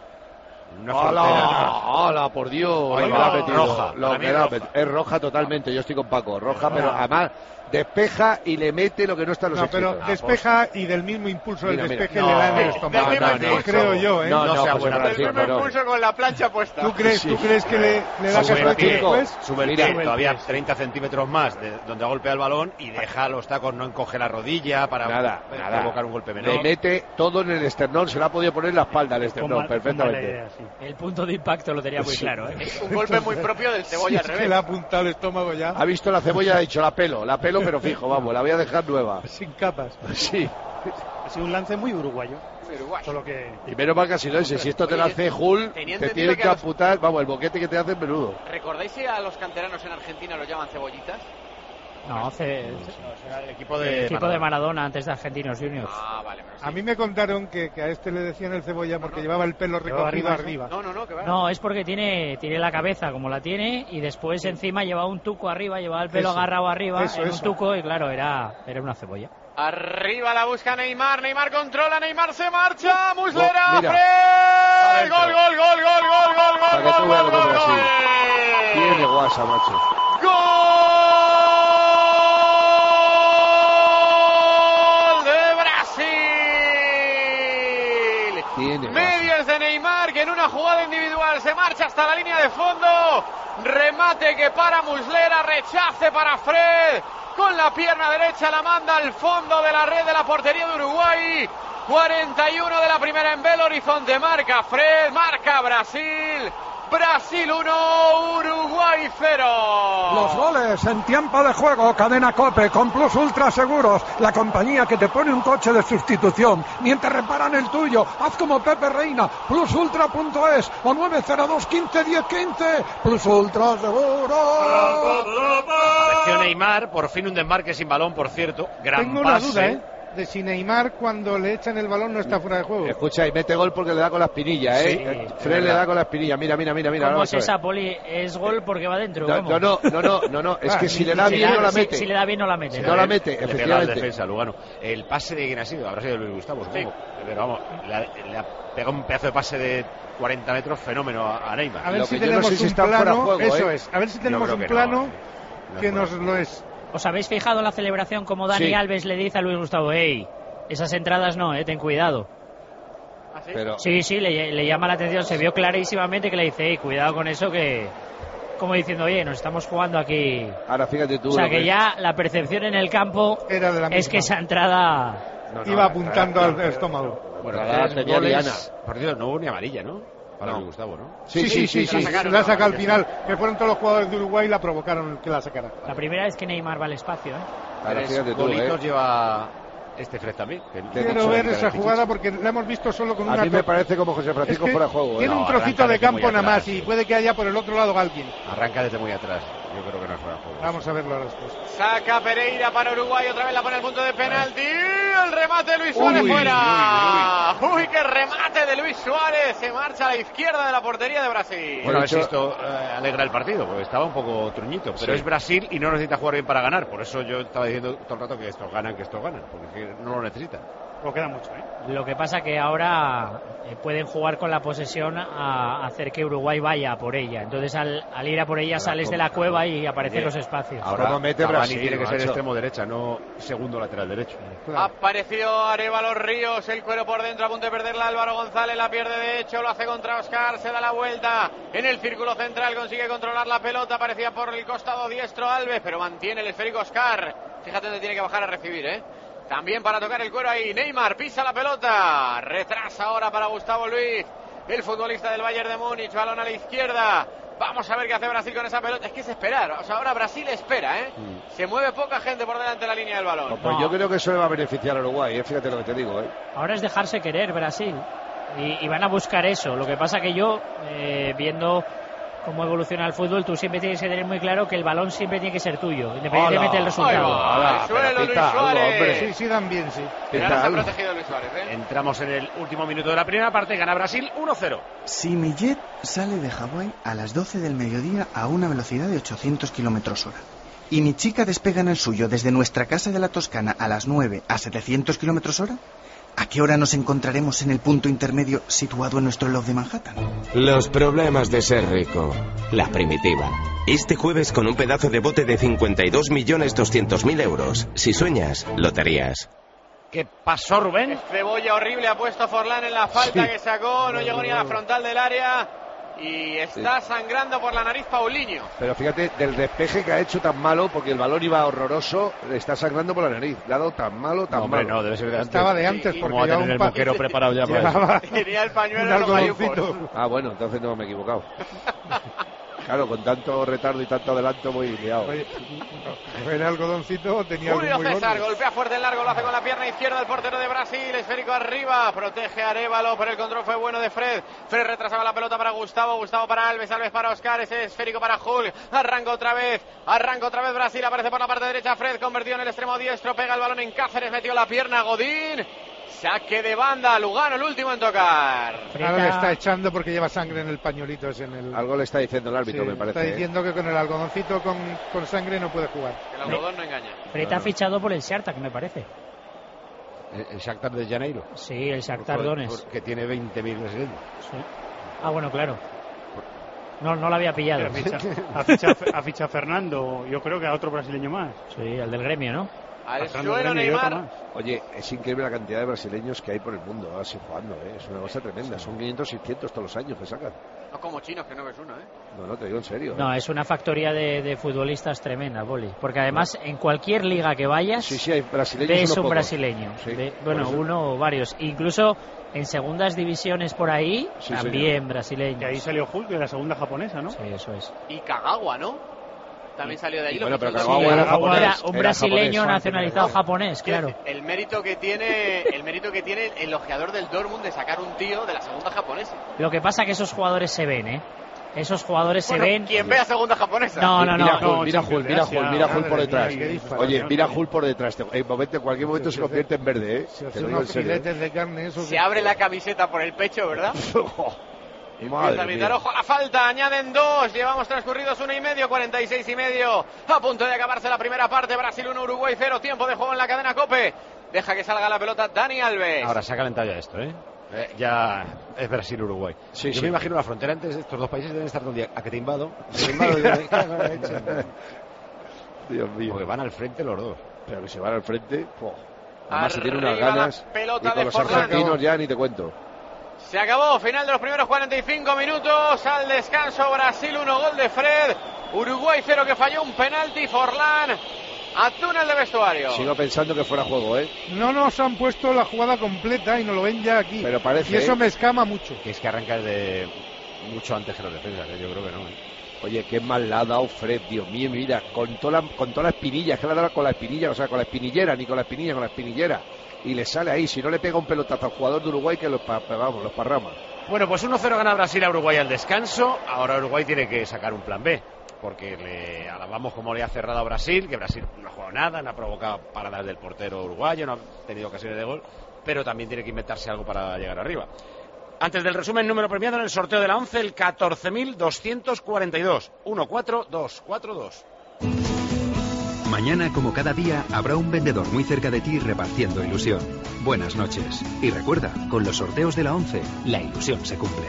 ¡Hala! ¡Hala, por Dios! Ay, lo va, ha metido. roja, Lo que roja. Es roja totalmente, yo estoy con Paco. Roja, ah. pero además despeja y le mete lo que no está en los No, escritos. pero despeja y del mismo impulso del mira, mira. despeje No, le da en el no, estómago. no, no, no, creo yo, ¿eh? No, no, no sea José buena. Del Francisco, mismo no. impulso con la plancha puesta. ¿Tú crees, Sí. ¿tú crees que le, le da Sube el casualidad pie, después? sube el Mira, pie, todavía treinta centímetros más de donde golpea el balón y deja los tacos, no encoge la rodilla para Nada, provocar nada. un golpe menor. Le mete todo en el esternón, se le ha podido poner en la espalda al esternón, perfectamente. Idea, sí. El punto de impacto lo tenía muy Sí. claro, ¿eh? Un golpe muy propio del Cebolla al Es que revés. le ha apuntado el estómago ya. Ha visto la cebolla, ha dicho la pelo, la pelo, pero fijo, vamos, la voy a dejar nueva. Sin capas. Sí. Ha sido un lance muy uruguayo. Uruguay. Solo que... Y menos mal que ha sido ese. Si esto te lo hace Hull, tenía te entendido tienen que que a los- amputar. Vamos, el boquete que te hacen menudo. ¿Recordáis si a los canteranos en Argentina los llaman cebollitas? No, hace el El equipo de equipo de Maradona antes de Argentinos Juniors. Ah, vale. Pero sí. A mí me contaron que, que a este le decían el cebolla porque No, no. llevaba el pelo recogido arriba, arriba. No, no, no, que va. No, es porque tiene, tiene la cabeza como la tiene y después encima llevaba un tuco arriba, llevaba el pelo Eso, agarrado arriba eso, en eso. un tuco y claro, era, era una cebolla. Arriba la busca Neymar, Neymar controla, Neymar se marcha, Muslera, Mira. Fred, gol, gol, gol, gol, gol, gol, Para que gol, tú veas lo gol, que gol, es Brasil. gol. Tiene guasa, macho. ¡Gol de Brasil! Tiene guasa. Medios de Neymar que en una jugada individual se marcha hasta la línea de fondo. Remate que para Muslera, rechace para Fred. Con la pierna derecha la manda al fondo de la red de la portería de Uruguay. cuarenta y uno de la primera en Belo Horizonte. Marca Fred, marca Brasil. Brasil uno, Uruguay cero. Los goles en tiempo de juego, Cadena COPE con Plus Ultra Seguros, la compañía que te pone un coche de sustitución mientras reparan el tuyo. Haz como Pepe Reina, plus ultra punto es o nueve cero dos quince diez quince. Plus Ultra Seguros. Apareció Neymar, por fin un desmarque sin balón, por cierto. Gran Tengo una pase. duda, ¿eh? de si Neymar cuando le echan el balón no está fuera de juego. Escucha, y mete gol porque le da con la espinilla, ¿eh? Sí, Fred le da con la espinilla, mira, mira, mira, mira. ¿Cómo es esa, Poli? ¿Es gol porque va dentro? No, no, no, no, no, no, no, es que si le da si bien da, no la si, mete. Si le da bien no la mete. Si no la mete, le efectivamente. pega la defensa, Lugano. El pase de quién ha sido, habrá sido de Luis Gustavo, supongo. Sí. Pero vamos, le ha, le ha pegado un pedazo de pase de cuarenta metros fenómeno a, a Neymar. A ver Lo si que tenemos yo no sé si un está fuera plano, de juego, eso ¿eh? es, a ver si tenemos un que plano no, no que fuera. nos lo es. ¿Os habéis fijado en la celebración como Dani Sí. Alves le dice a Luis Gustavo, hey, esas entradas no, eh, ten cuidado? ¿Ah, sí? Pero, Sí, sí, le, le llama la atención, se vio clarísimamente que le dice, hey, cuidado con eso que... Como diciendo, oye, nos estamos jugando aquí... ahora fíjate tú. O sea, lo que ya la percepción en el campo Era de la es misma. que esa entrada... No, no, Iba apuntando la- al estómago. Bueno, la tres tenía goles. Diana. Por cierto, no hubo ni amarilla, ¿no? Para No. Luis Gustavo, ¿no? Sí, sí, sí, sí, la sacaron, la la saca al amarilla, final, que fueron todos los jugadores de Uruguay y la provocaron que la sacara. La primera vez que Neymar va al espacio, ¿eh? Ahora Tres fíjate tú, golitos ¿eh? lleva este Fred también. que- que Quiero dicho ver de esa Pichichi. jugada porque la hemos visto solo con A una mí me to- parece como José Francisco Es que fuera de juego, ¿eh? tiene No, un trocito arranca de desde campo muy nada atrás, más y sí. puede que haya por el otro lado alguien. Arranca desde muy atrás. Yo creo que no es fuera de juego. Vamos a verlo ahora después. Saca Pereira para Uruguay, otra vez la pone al punto de penalti. El remate de Luis Suárez Uy, fuera. Uy, qué remate de Luis Suárez. Se marcha a la izquierda de la portería de Brasil. Bueno, a ver si esto eh, alegra el partido, porque estaba un poco truñito. Pero Sí. es Brasil y no necesita jugar bien para ganar. Por eso yo estaba diciendo todo el rato que estos ganan, que estos ganan. Porque es que no lo necesitan. Pues queda mucho, ¿eh? Lo que pasa que ahora eh, pueden jugar con la posesión a hacer que Uruguay vaya a por ella. Entonces al, al ir a por ella Ahora, sales de ¿cómo? la cueva y aparecen Oye, los espacios. Ahora ¿Cómo mete Cavani Brasil, tiene que ser macho? extremo derecha, no segundo lateral derecho. Apareció Arévalo Ríos, el cuero por dentro, a punto de perderla. Álvaro González la pierde de hecho, lo hace contra Oscar, se da la vuelta en el círculo central, consigue controlar la pelota, aparecía por el costado diestro Alves, pero mantiene el esférico Oscar. Fíjate dónde tiene que bajar a recibir, ¿eh? También para tocar el cuero ahí, Neymar pisa la pelota, retrasa ahora para Gustavo Luis, el futbolista del Bayern de Múnich, balón a la izquierda. Vamos a ver qué hace Brasil con esa pelota. Es que es esperar. O sea, ahora Brasil espera, ¿eh? Mm. Se mueve poca gente por delante de la línea del balón. Pues No. yo creo que eso le va a beneficiar a Uruguay, ¿eh? Fíjate lo que te digo, ¿eh? Ahora es dejarse querer Brasil y, y van a buscar eso. Lo que pasa que yo, eh, viendo cómo evoluciona el fútbol, tú siempre tienes que tener muy claro que el balón siempre tiene que ser tuyo, independientemente del resultado. Ahí va, Hola, al suelo pero Luis pita algo, Suárez. hombre. Sí, sí, dan bien, sí. Pero ahora se ha protegido Luis Suárez, ¿eh? Entramos en el último minuto de la primera parte, gana Brasil uno cero. Si mi jet sale de Hawái a las doce del mediodía a una velocidad de ochocientos kilómetros hora y mi chica despega en el suyo desde nuestra casa de la Toscana a las nueve a setecientos kilómetros hora, ¿a qué hora nos encontraremos en el punto intermedio situado en nuestro reloj de Manhattan? Los problemas de ser rico. La primitiva. Este jueves con un pedazo de bote de cincuenta y dos millones doscientos mil euros. Si sueñas, loterías. ¿Qué pasó, Rubén? Cebolla horrible ha puesto Forlán en la falta Sí. que sacó, no llegó ni a la frontal del área y está sangrando por la nariz Paulinho. Pero fíjate, del despeje que ha hecho tan malo, porque el balón iba horroroso, le está sangrando por la nariz. Le ha dado tan malo, tan No, hombre, malo. no, debe ser de antes. Estaba de antes, Sí, porque ¿cómo va a llevaba tener un el pa- moquero preparado ya para eso? Llevaba Tenía el un pañuelo en los gallumbos. algodoncito. Ah, bueno, entonces no me he equivocado. Claro, con tanto retardo y tanto adelanto voy liado. Oye, el algodoncito tenía algo Julio muy César gordo. golpea fuerte en largo, lo hace con la pierna izquierda el portero de Brasil, esférico arriba, protege a Arévalo, pero el control fue bueno de Fred. Fred retrasaba la pelota para Gustavo, Gustavo para Alves, Alves para Oscar, ese esférico para Hulk, arranca otra vez, arranca otra vez Brasil, aparece por la parte derecha Fred, convertido en el extremo diestro, pega el balón en Cáceres, metió la pierna Godín. Saque de banda, Lugano el último en tocar. Ahora le está echando porque lleva sangre en el pañuelito ese en el... Algo le está diciendo el árbitro, Sí, me parece. Está ¿eh? diciendo que con el algodoncito con, con sangre no puede jugar. El algodón no engaña. Fred ha fichado por el Shakhtar, me parece. El, el Shakhtar de Janeiro. Sí, el Shakhtar Por- Donetsk. por- Que tiene veinte mil brasileños. Sí. Ah, bueno, claro. No, no lo había pillado. Ha fichado, ha fichado, ha fichado a Fernando, yo creo que a otro brasileño más. Sí, el del gremio, ¿no? Al Fernando suelo Gremio y otro Neymar. más. Oye, es increíble la cantidad de brasileños que hay por el mundo así jugando, ¿eh? Es una cosa tremenda. Son quinientos, seiscientos todos los años que sacan. No como chinos, que no ves uno, ¿eh? No, no, te digo en serio. ¿eh? No, es una factoría de, de futbolistas tremenda, Boli. Porque además, en cualquier liga que vayas, Sí, sí, hay brasileños. ves unos un pocos. brasileño. Sí, Ve- por bueno, eso. uno o varios. Incluso en segundas divisiones por ahí, Sí, también señor. brasileños. Y ahí salió Hulk de la segunda japonesa, ¿no? Sí, eso es. Y Kagawa, ¿no? También salió de ahí. Y lo bueno, fichó pero el Kagawa Dortmund. era japonés. Era un Era brasileño japonés. nacionalizado japonés, claro. El mérito que tiene, el mérito que tiene el ojeador del Dortmund de sacar un tío de la segunda japonesa. Lo que pasa que esos jugadores se ven, ¿eh? Esos jugadores bueno, se ven... Quien vea segunda japonesa. No, no, no. Mira, no, Hull, mira, Hull, mira, Hull, mira Hull por detrás. Oye, mira Hull por detrás. En momento, en cualquier momento se convierte en verde, ¿eh? Se Te hace lo digo unos en serio. filetes de carne, eso Se que- abre la camiseta por el pecho, ¿verdad? Madre Empieza a gritar, mía. ojo a la falta, añaden dos, llevamos transcurridos uno y medio, cuarenta y seis y medio, a punto de acabarse la primera parte, Brasil uno, Uruguay cero, tiempo de juego en la cadena COPE, deja que salga la pelota Dani Alves. Ahora se ha calentado ya esto, ¿eh? Eh, ya es Brasil-Uruguay. Sí, Yo sí. me imagino la frontera entre estos dos países deben estar todo el día. ¿A que te invado? Te invado y yo, ¿qué hago la leche? Dios mío. Porque van al frente los dos. Pero que se van al frente. po. Además se tiene unas Arriba la ganas. pelota Y con de los Forlán. argentinos ya ni te cuento. Se acabó, final de los primeros cuarenta y cinco minutos, al descanso Brasil uno, gol de Fred, Uruguay cero que falló un penalti, Forlán a túnel de vestuario. Sigo pensando que fuera juego, ¿eh? No nos han puesto la jugada completa y nos lo ven ya aquí. Pero parece, y eso ¿eh? me escama mucho. Que es que arranca de mucho antes que los defensas, ¿eh? Yo creo que no, ¿eh? Oye, qué mal la ha dado Fred, Dios mío, mira, con toda la, con toda la espinilla, es que la ha dado con la espinilla, o sea, con la espinillera, ni con la espinilla, con la espinillera. Y le sale ahí, si no le pega un pelotazo al jugador de Uruguay, que los, pa, vamos, los parrama. Bueno, pues uno cero gana Brasil a Uruguay al descanso. Ahora Uruguay tiene que sacar un plan B. Porque le alabamos como le ha cerrado a Brasil, que Brasil no ha jugado nada, no ha provocado paradas del portero uruguayo, no ha tenido ocasiones de gol, pero también tiene que inventarse algo para llegar arriba. Antes del resumen, número premiado en el sorteo de la once, el catorce mil doscientos cuarenta y dos. uno cuatro dos cuatro dos. Mañana, como cada día, habrá un vendedor muy cerca de ti repartiendo ilusión. Buenas noches. Y recuerda, con los sorteos de la once, la ilusión se cumple.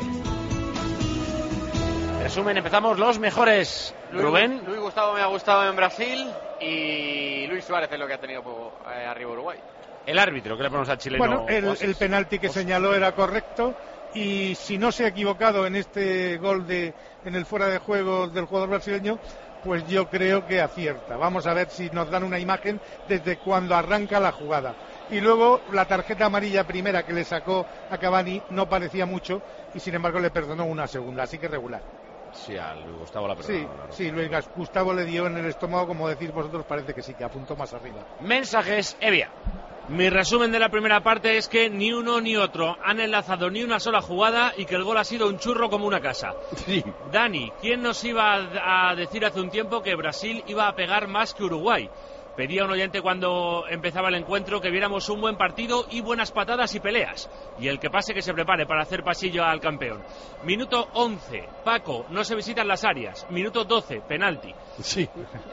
Resumen, empezamos los mejores. Luis, Rubén. Luis Gustavo me ha gustado en Brasil y Luis Suárez es lo que ha tenido eh, arriba Uruguay. El árbitro, ¿qué le ponemos al chileno? Bueno, el, Oasis? el penalti que señaló era correcto y si no se ha equivocado en este gol de en el fuera de juego del jugador brasileño, pues yo creo que acierta. Vamos a ver si nos dan una imagen desde cuando arranca la jugada. Y luego la tarjeta amarilla primera que le sacó a Cavani no parecía mucho y sin embargo le perdonó una segunda, así que regular. Sí, a Luis Gustavo la Sí, perdonó. sí, Luis Gustavo le dio en el estómago, como decís vosotros, parece que sí, que apuntó más arriba. Mensajes, Evia. Mi resumen de la primera parte es que ni uno ni otro han enlazado ni una sola jugada y que el gol ha sido un churro como una casa. Sí. Dani, ¿quién nos iba a decir hace un tiempo que Brasil iba a pegar más que Uruguay? Pedía un oyente cuando empezaba el encuentro que viéramos un buen partido y buenas patadas y peleas. Y el que pase que se prepare para hacer pasillo al campeón. Minuto once, Paco, no se visitan las áreas. Minuto doce, penalti. Sí.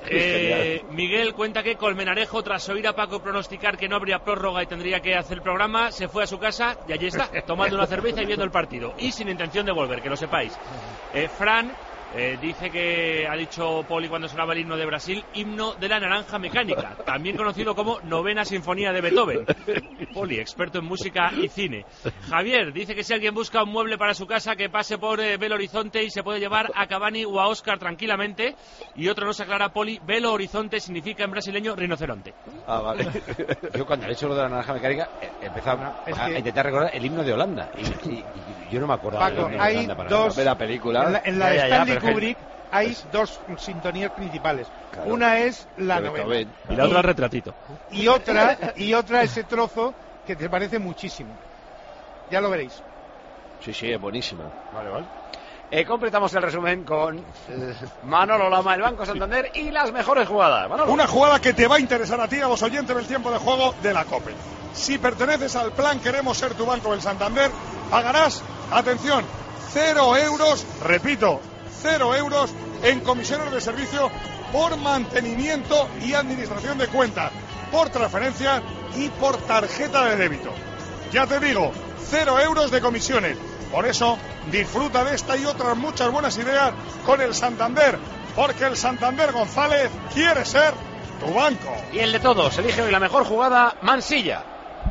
Eh, Miguel cuenta que Colmenarejo, tras oír a Paco pronosticar que no habría prórroga y tendría que hacer el programa, se fue a su casa y allí está, tomando una cerveza y viendo el partido. Y sin intención de volver, que lo sepáis. Eh, Fran eh, dice que ha dicho Poli cuando sonaba el himno de Brasil, himno de la naranja mecánica, también conocido como novena sinfonía de Beethoven. Poli, experto en música y cine. Javier dice que si alguien busca un mueble para su casa, que pase por eh, Belo Horizonte y se puede llevar a Cavani o a Oscar tranquilamente. Y otro nos aclara, Poli, Belo Horizonte significa en brasileño rinoceronte. Ah, vale. Yo cuando he hecho lo de la naranja mecánica he empezado a, Es a que- intentar recordar el himno de Holanda. Y, y- y yo no me acordaba del Paco, himno de hay Holanda para dos nada. la película. En la, en la Ya, de ya, ya, Stanley pero es que- Kubrick hay dos sintonías principales. Claro. Una es la De novena Beethoven. Y la otra el retratito. y otra y otra ese trozo que te parece muchísimo. Ya lo veréis. Sí, sí, es buenísima. Vale, vale. Eh, completamos el resumen con eh, Manolo Lama, el Banco Santander y las mejores jugadas. Manolo. Una jugada que te va a interesar a ti, a los oyentes del tiempo de juego de la COPE. Si perteneces al plan Queremos Ser Tu Banco del Santander, pagarás, atención, cero euros, repito, cero euros en comisiones de servicio por mantenimiento y administración de cuentas, por transferencia y por tarjeta de débito. Ya te digo, cero euros de comisiones. Por eso, disfruta de esta y otras muchas buenas ideas con el Santander, porque el Santander González quiere ser tu banco. Y el de todos, elige hoy la mejor jugada, Mansilla.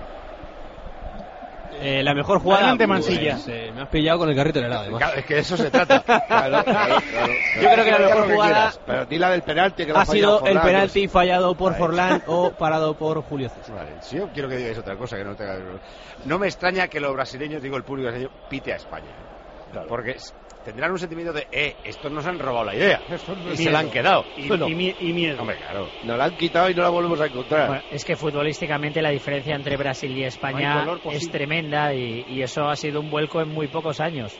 Eh, la mejor jugada. Adelante, Mansilla. Pues, eh, me has pillado con el carrito del helado, además. Claro, es que de eso se trata. Claro, claro, claro. Yo creo que la Diga mejor lo que jugada quieras, pero di la del penalti que lo ha fallado sido el Forlán, penalti fallado por Vale. Forlán o parado por Julio César. Vale, si yo quiero que digáis otra cosa que no tenga. No me extraña que los brasileños, digo el público brasileño, pite a España. Porque s- tendrán un sentimiento de, eh, estos nos han robado la idea. Y se la han quedado. Y, Bueno, y mie- y miedo. hombre, claro. Nos la han quitado y no la volvemos a encontrar. Bueno, es que futbolísticamente la diferencia entre Brasil y No hay España color es posible. tremenda y, y eso ha sido un vuelco en muy pocos años.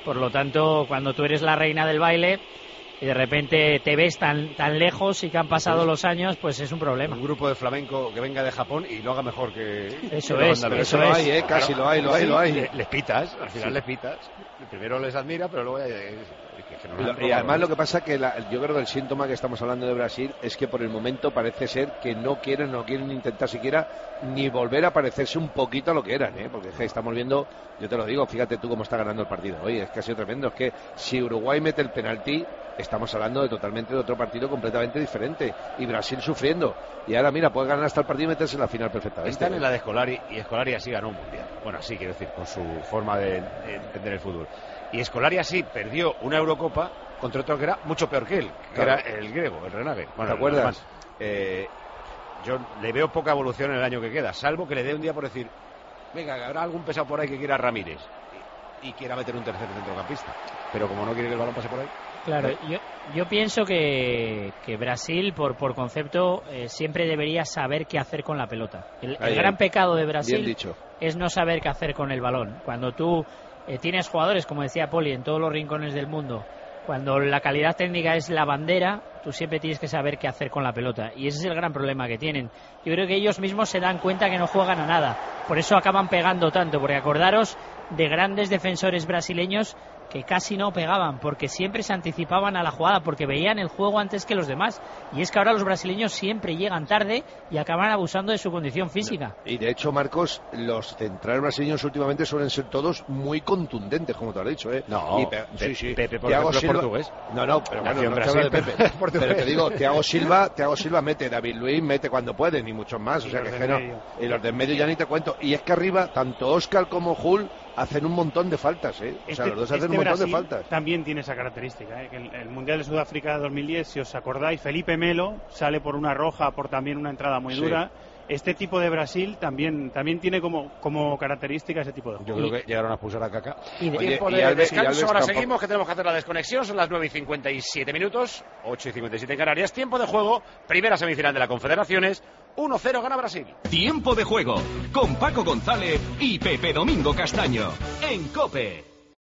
Por lo tanto, cuando tú eres la reina del baile y de repente te ves tan tan lejos y que han pasado Pues, los años, pues es un problema. Un grupo de flamenco que venga de Japón y lo haga mejor que... Eso que es, los eso andaluces. es. Lo hay, ¿eh? Casi lo hay, lo hay, lo hay. Le- Les pitas, al final Sí. les pitas. Primero les admira, pero luego... eh, que- que no Y, lo lo- han y robado. además lo que pasa que la- yo creo que el síntoma que estamos hablando de Brasil es que por el momento parece ser que no quieren, no quieren intentar siquiera ni volver a parecerse un poquito a lo que eran, ¿eh? Porque es que estamos viendo, yo te lo digo, fíjate tú cómo está ganando el partido hoy, es que ha sido tremendo, es que si Uruguay mete el penalti, estamos hablando de totalmente de otro partido completamente diferente, y Brasil sufriendo, y ahora mira, puede ganar hasta el partido y meterse en la final perfectamente. Están en la de Scolari y Scolari así ganó un mundial. Bueno, así quiero decir, con su forma de, de entender el fútbol. Y Scolari así perdió una Eurocopa contra otro que era mucho peor que él, que Claro. era el griego, el Renage. Bueno, ¿Te acuerdas? además, eh, yo le veo poca evolución en el año que queda, salvo que le dé un día por decir, venga, habrá algún pesado por ahí que quiera a Ramírez y, y quiera meter un tercer centrocampista. Pero como no quiere que el balón pase por ahí. Claro, yo, yo pienso que, que Brasil, por, por concepto, eh, siempre debería saber qué hacer con la pelota. El, el Ahí, gran ahí. pecado de Bien Brasil dicho. es no saber qué hacer con el balón. Cuando tú eh, tienes jugadores, como decía Poli, en todos los rincones del mundo, cuando la calidad técnica es la bandera, tú siempre tienes que saber qué hacer con la pelota. Y ese es el gran problema que tienen. Yo creo que ellos mismos se dan cuenta que no juegan a nada. Por eso acaban pegando tanto, porque acordaros de grandes defensores brasileños que casi no pegaban, porque siempre se anticipaban a la jugada, porque veían el juego antes que los demás. Y es que ahora los brasileños siempre llegan tarde y acaban abusando de su condición física. Y de hecho, Marcos, los centrales brasileños últimamente suelen ser todos muy contundentes, como te lo has dicho, ¿eh? No, Y Pe- Pe- sí, sí. Pepe, por Thiago ejemplo, es Silva- portugués. No, no, pero bueno, Nació en no te Brasil, hablo de pero Pepe. es portugués. Pero te digo, Thiago Silva, Thiago Silva mete, David Luiz mete cuando puede, ni muchos más, o Y sea los que, es del que no. medio. Y los del medio ya ni te cuento. Y es que arriba, tanto Oscar como Hull hacen un montón de faltas, ¿eh? O sea, Este- los dos hacen este un montón Brasil de faltas. también tiene esa característica, ¿eh? Que el, el Mundial de Sudáfrica dos mil diez, si os acordáis, Felipe Melo sale por una roja, por también una entrada muy Sí. dura. Este tipo de Brasil también también tiene como, como característica ese tipo de juego. Yo creo que llegaron a expulsar a Kaká. Y de- Tiempo y de Alves- y descanso, Alves ahora tampoco. seguimos, que tenemos que hacer la desconexión. Son las nueve y cincuenta y siete minutos, ocho y cincuenta y siete en Canarias. Tiempo de juego, primera semifinal de la Confederaciones. uno cero gana Brasil. Tiempo de juego con Paco González y Pepe Domingo Castaño en COPE.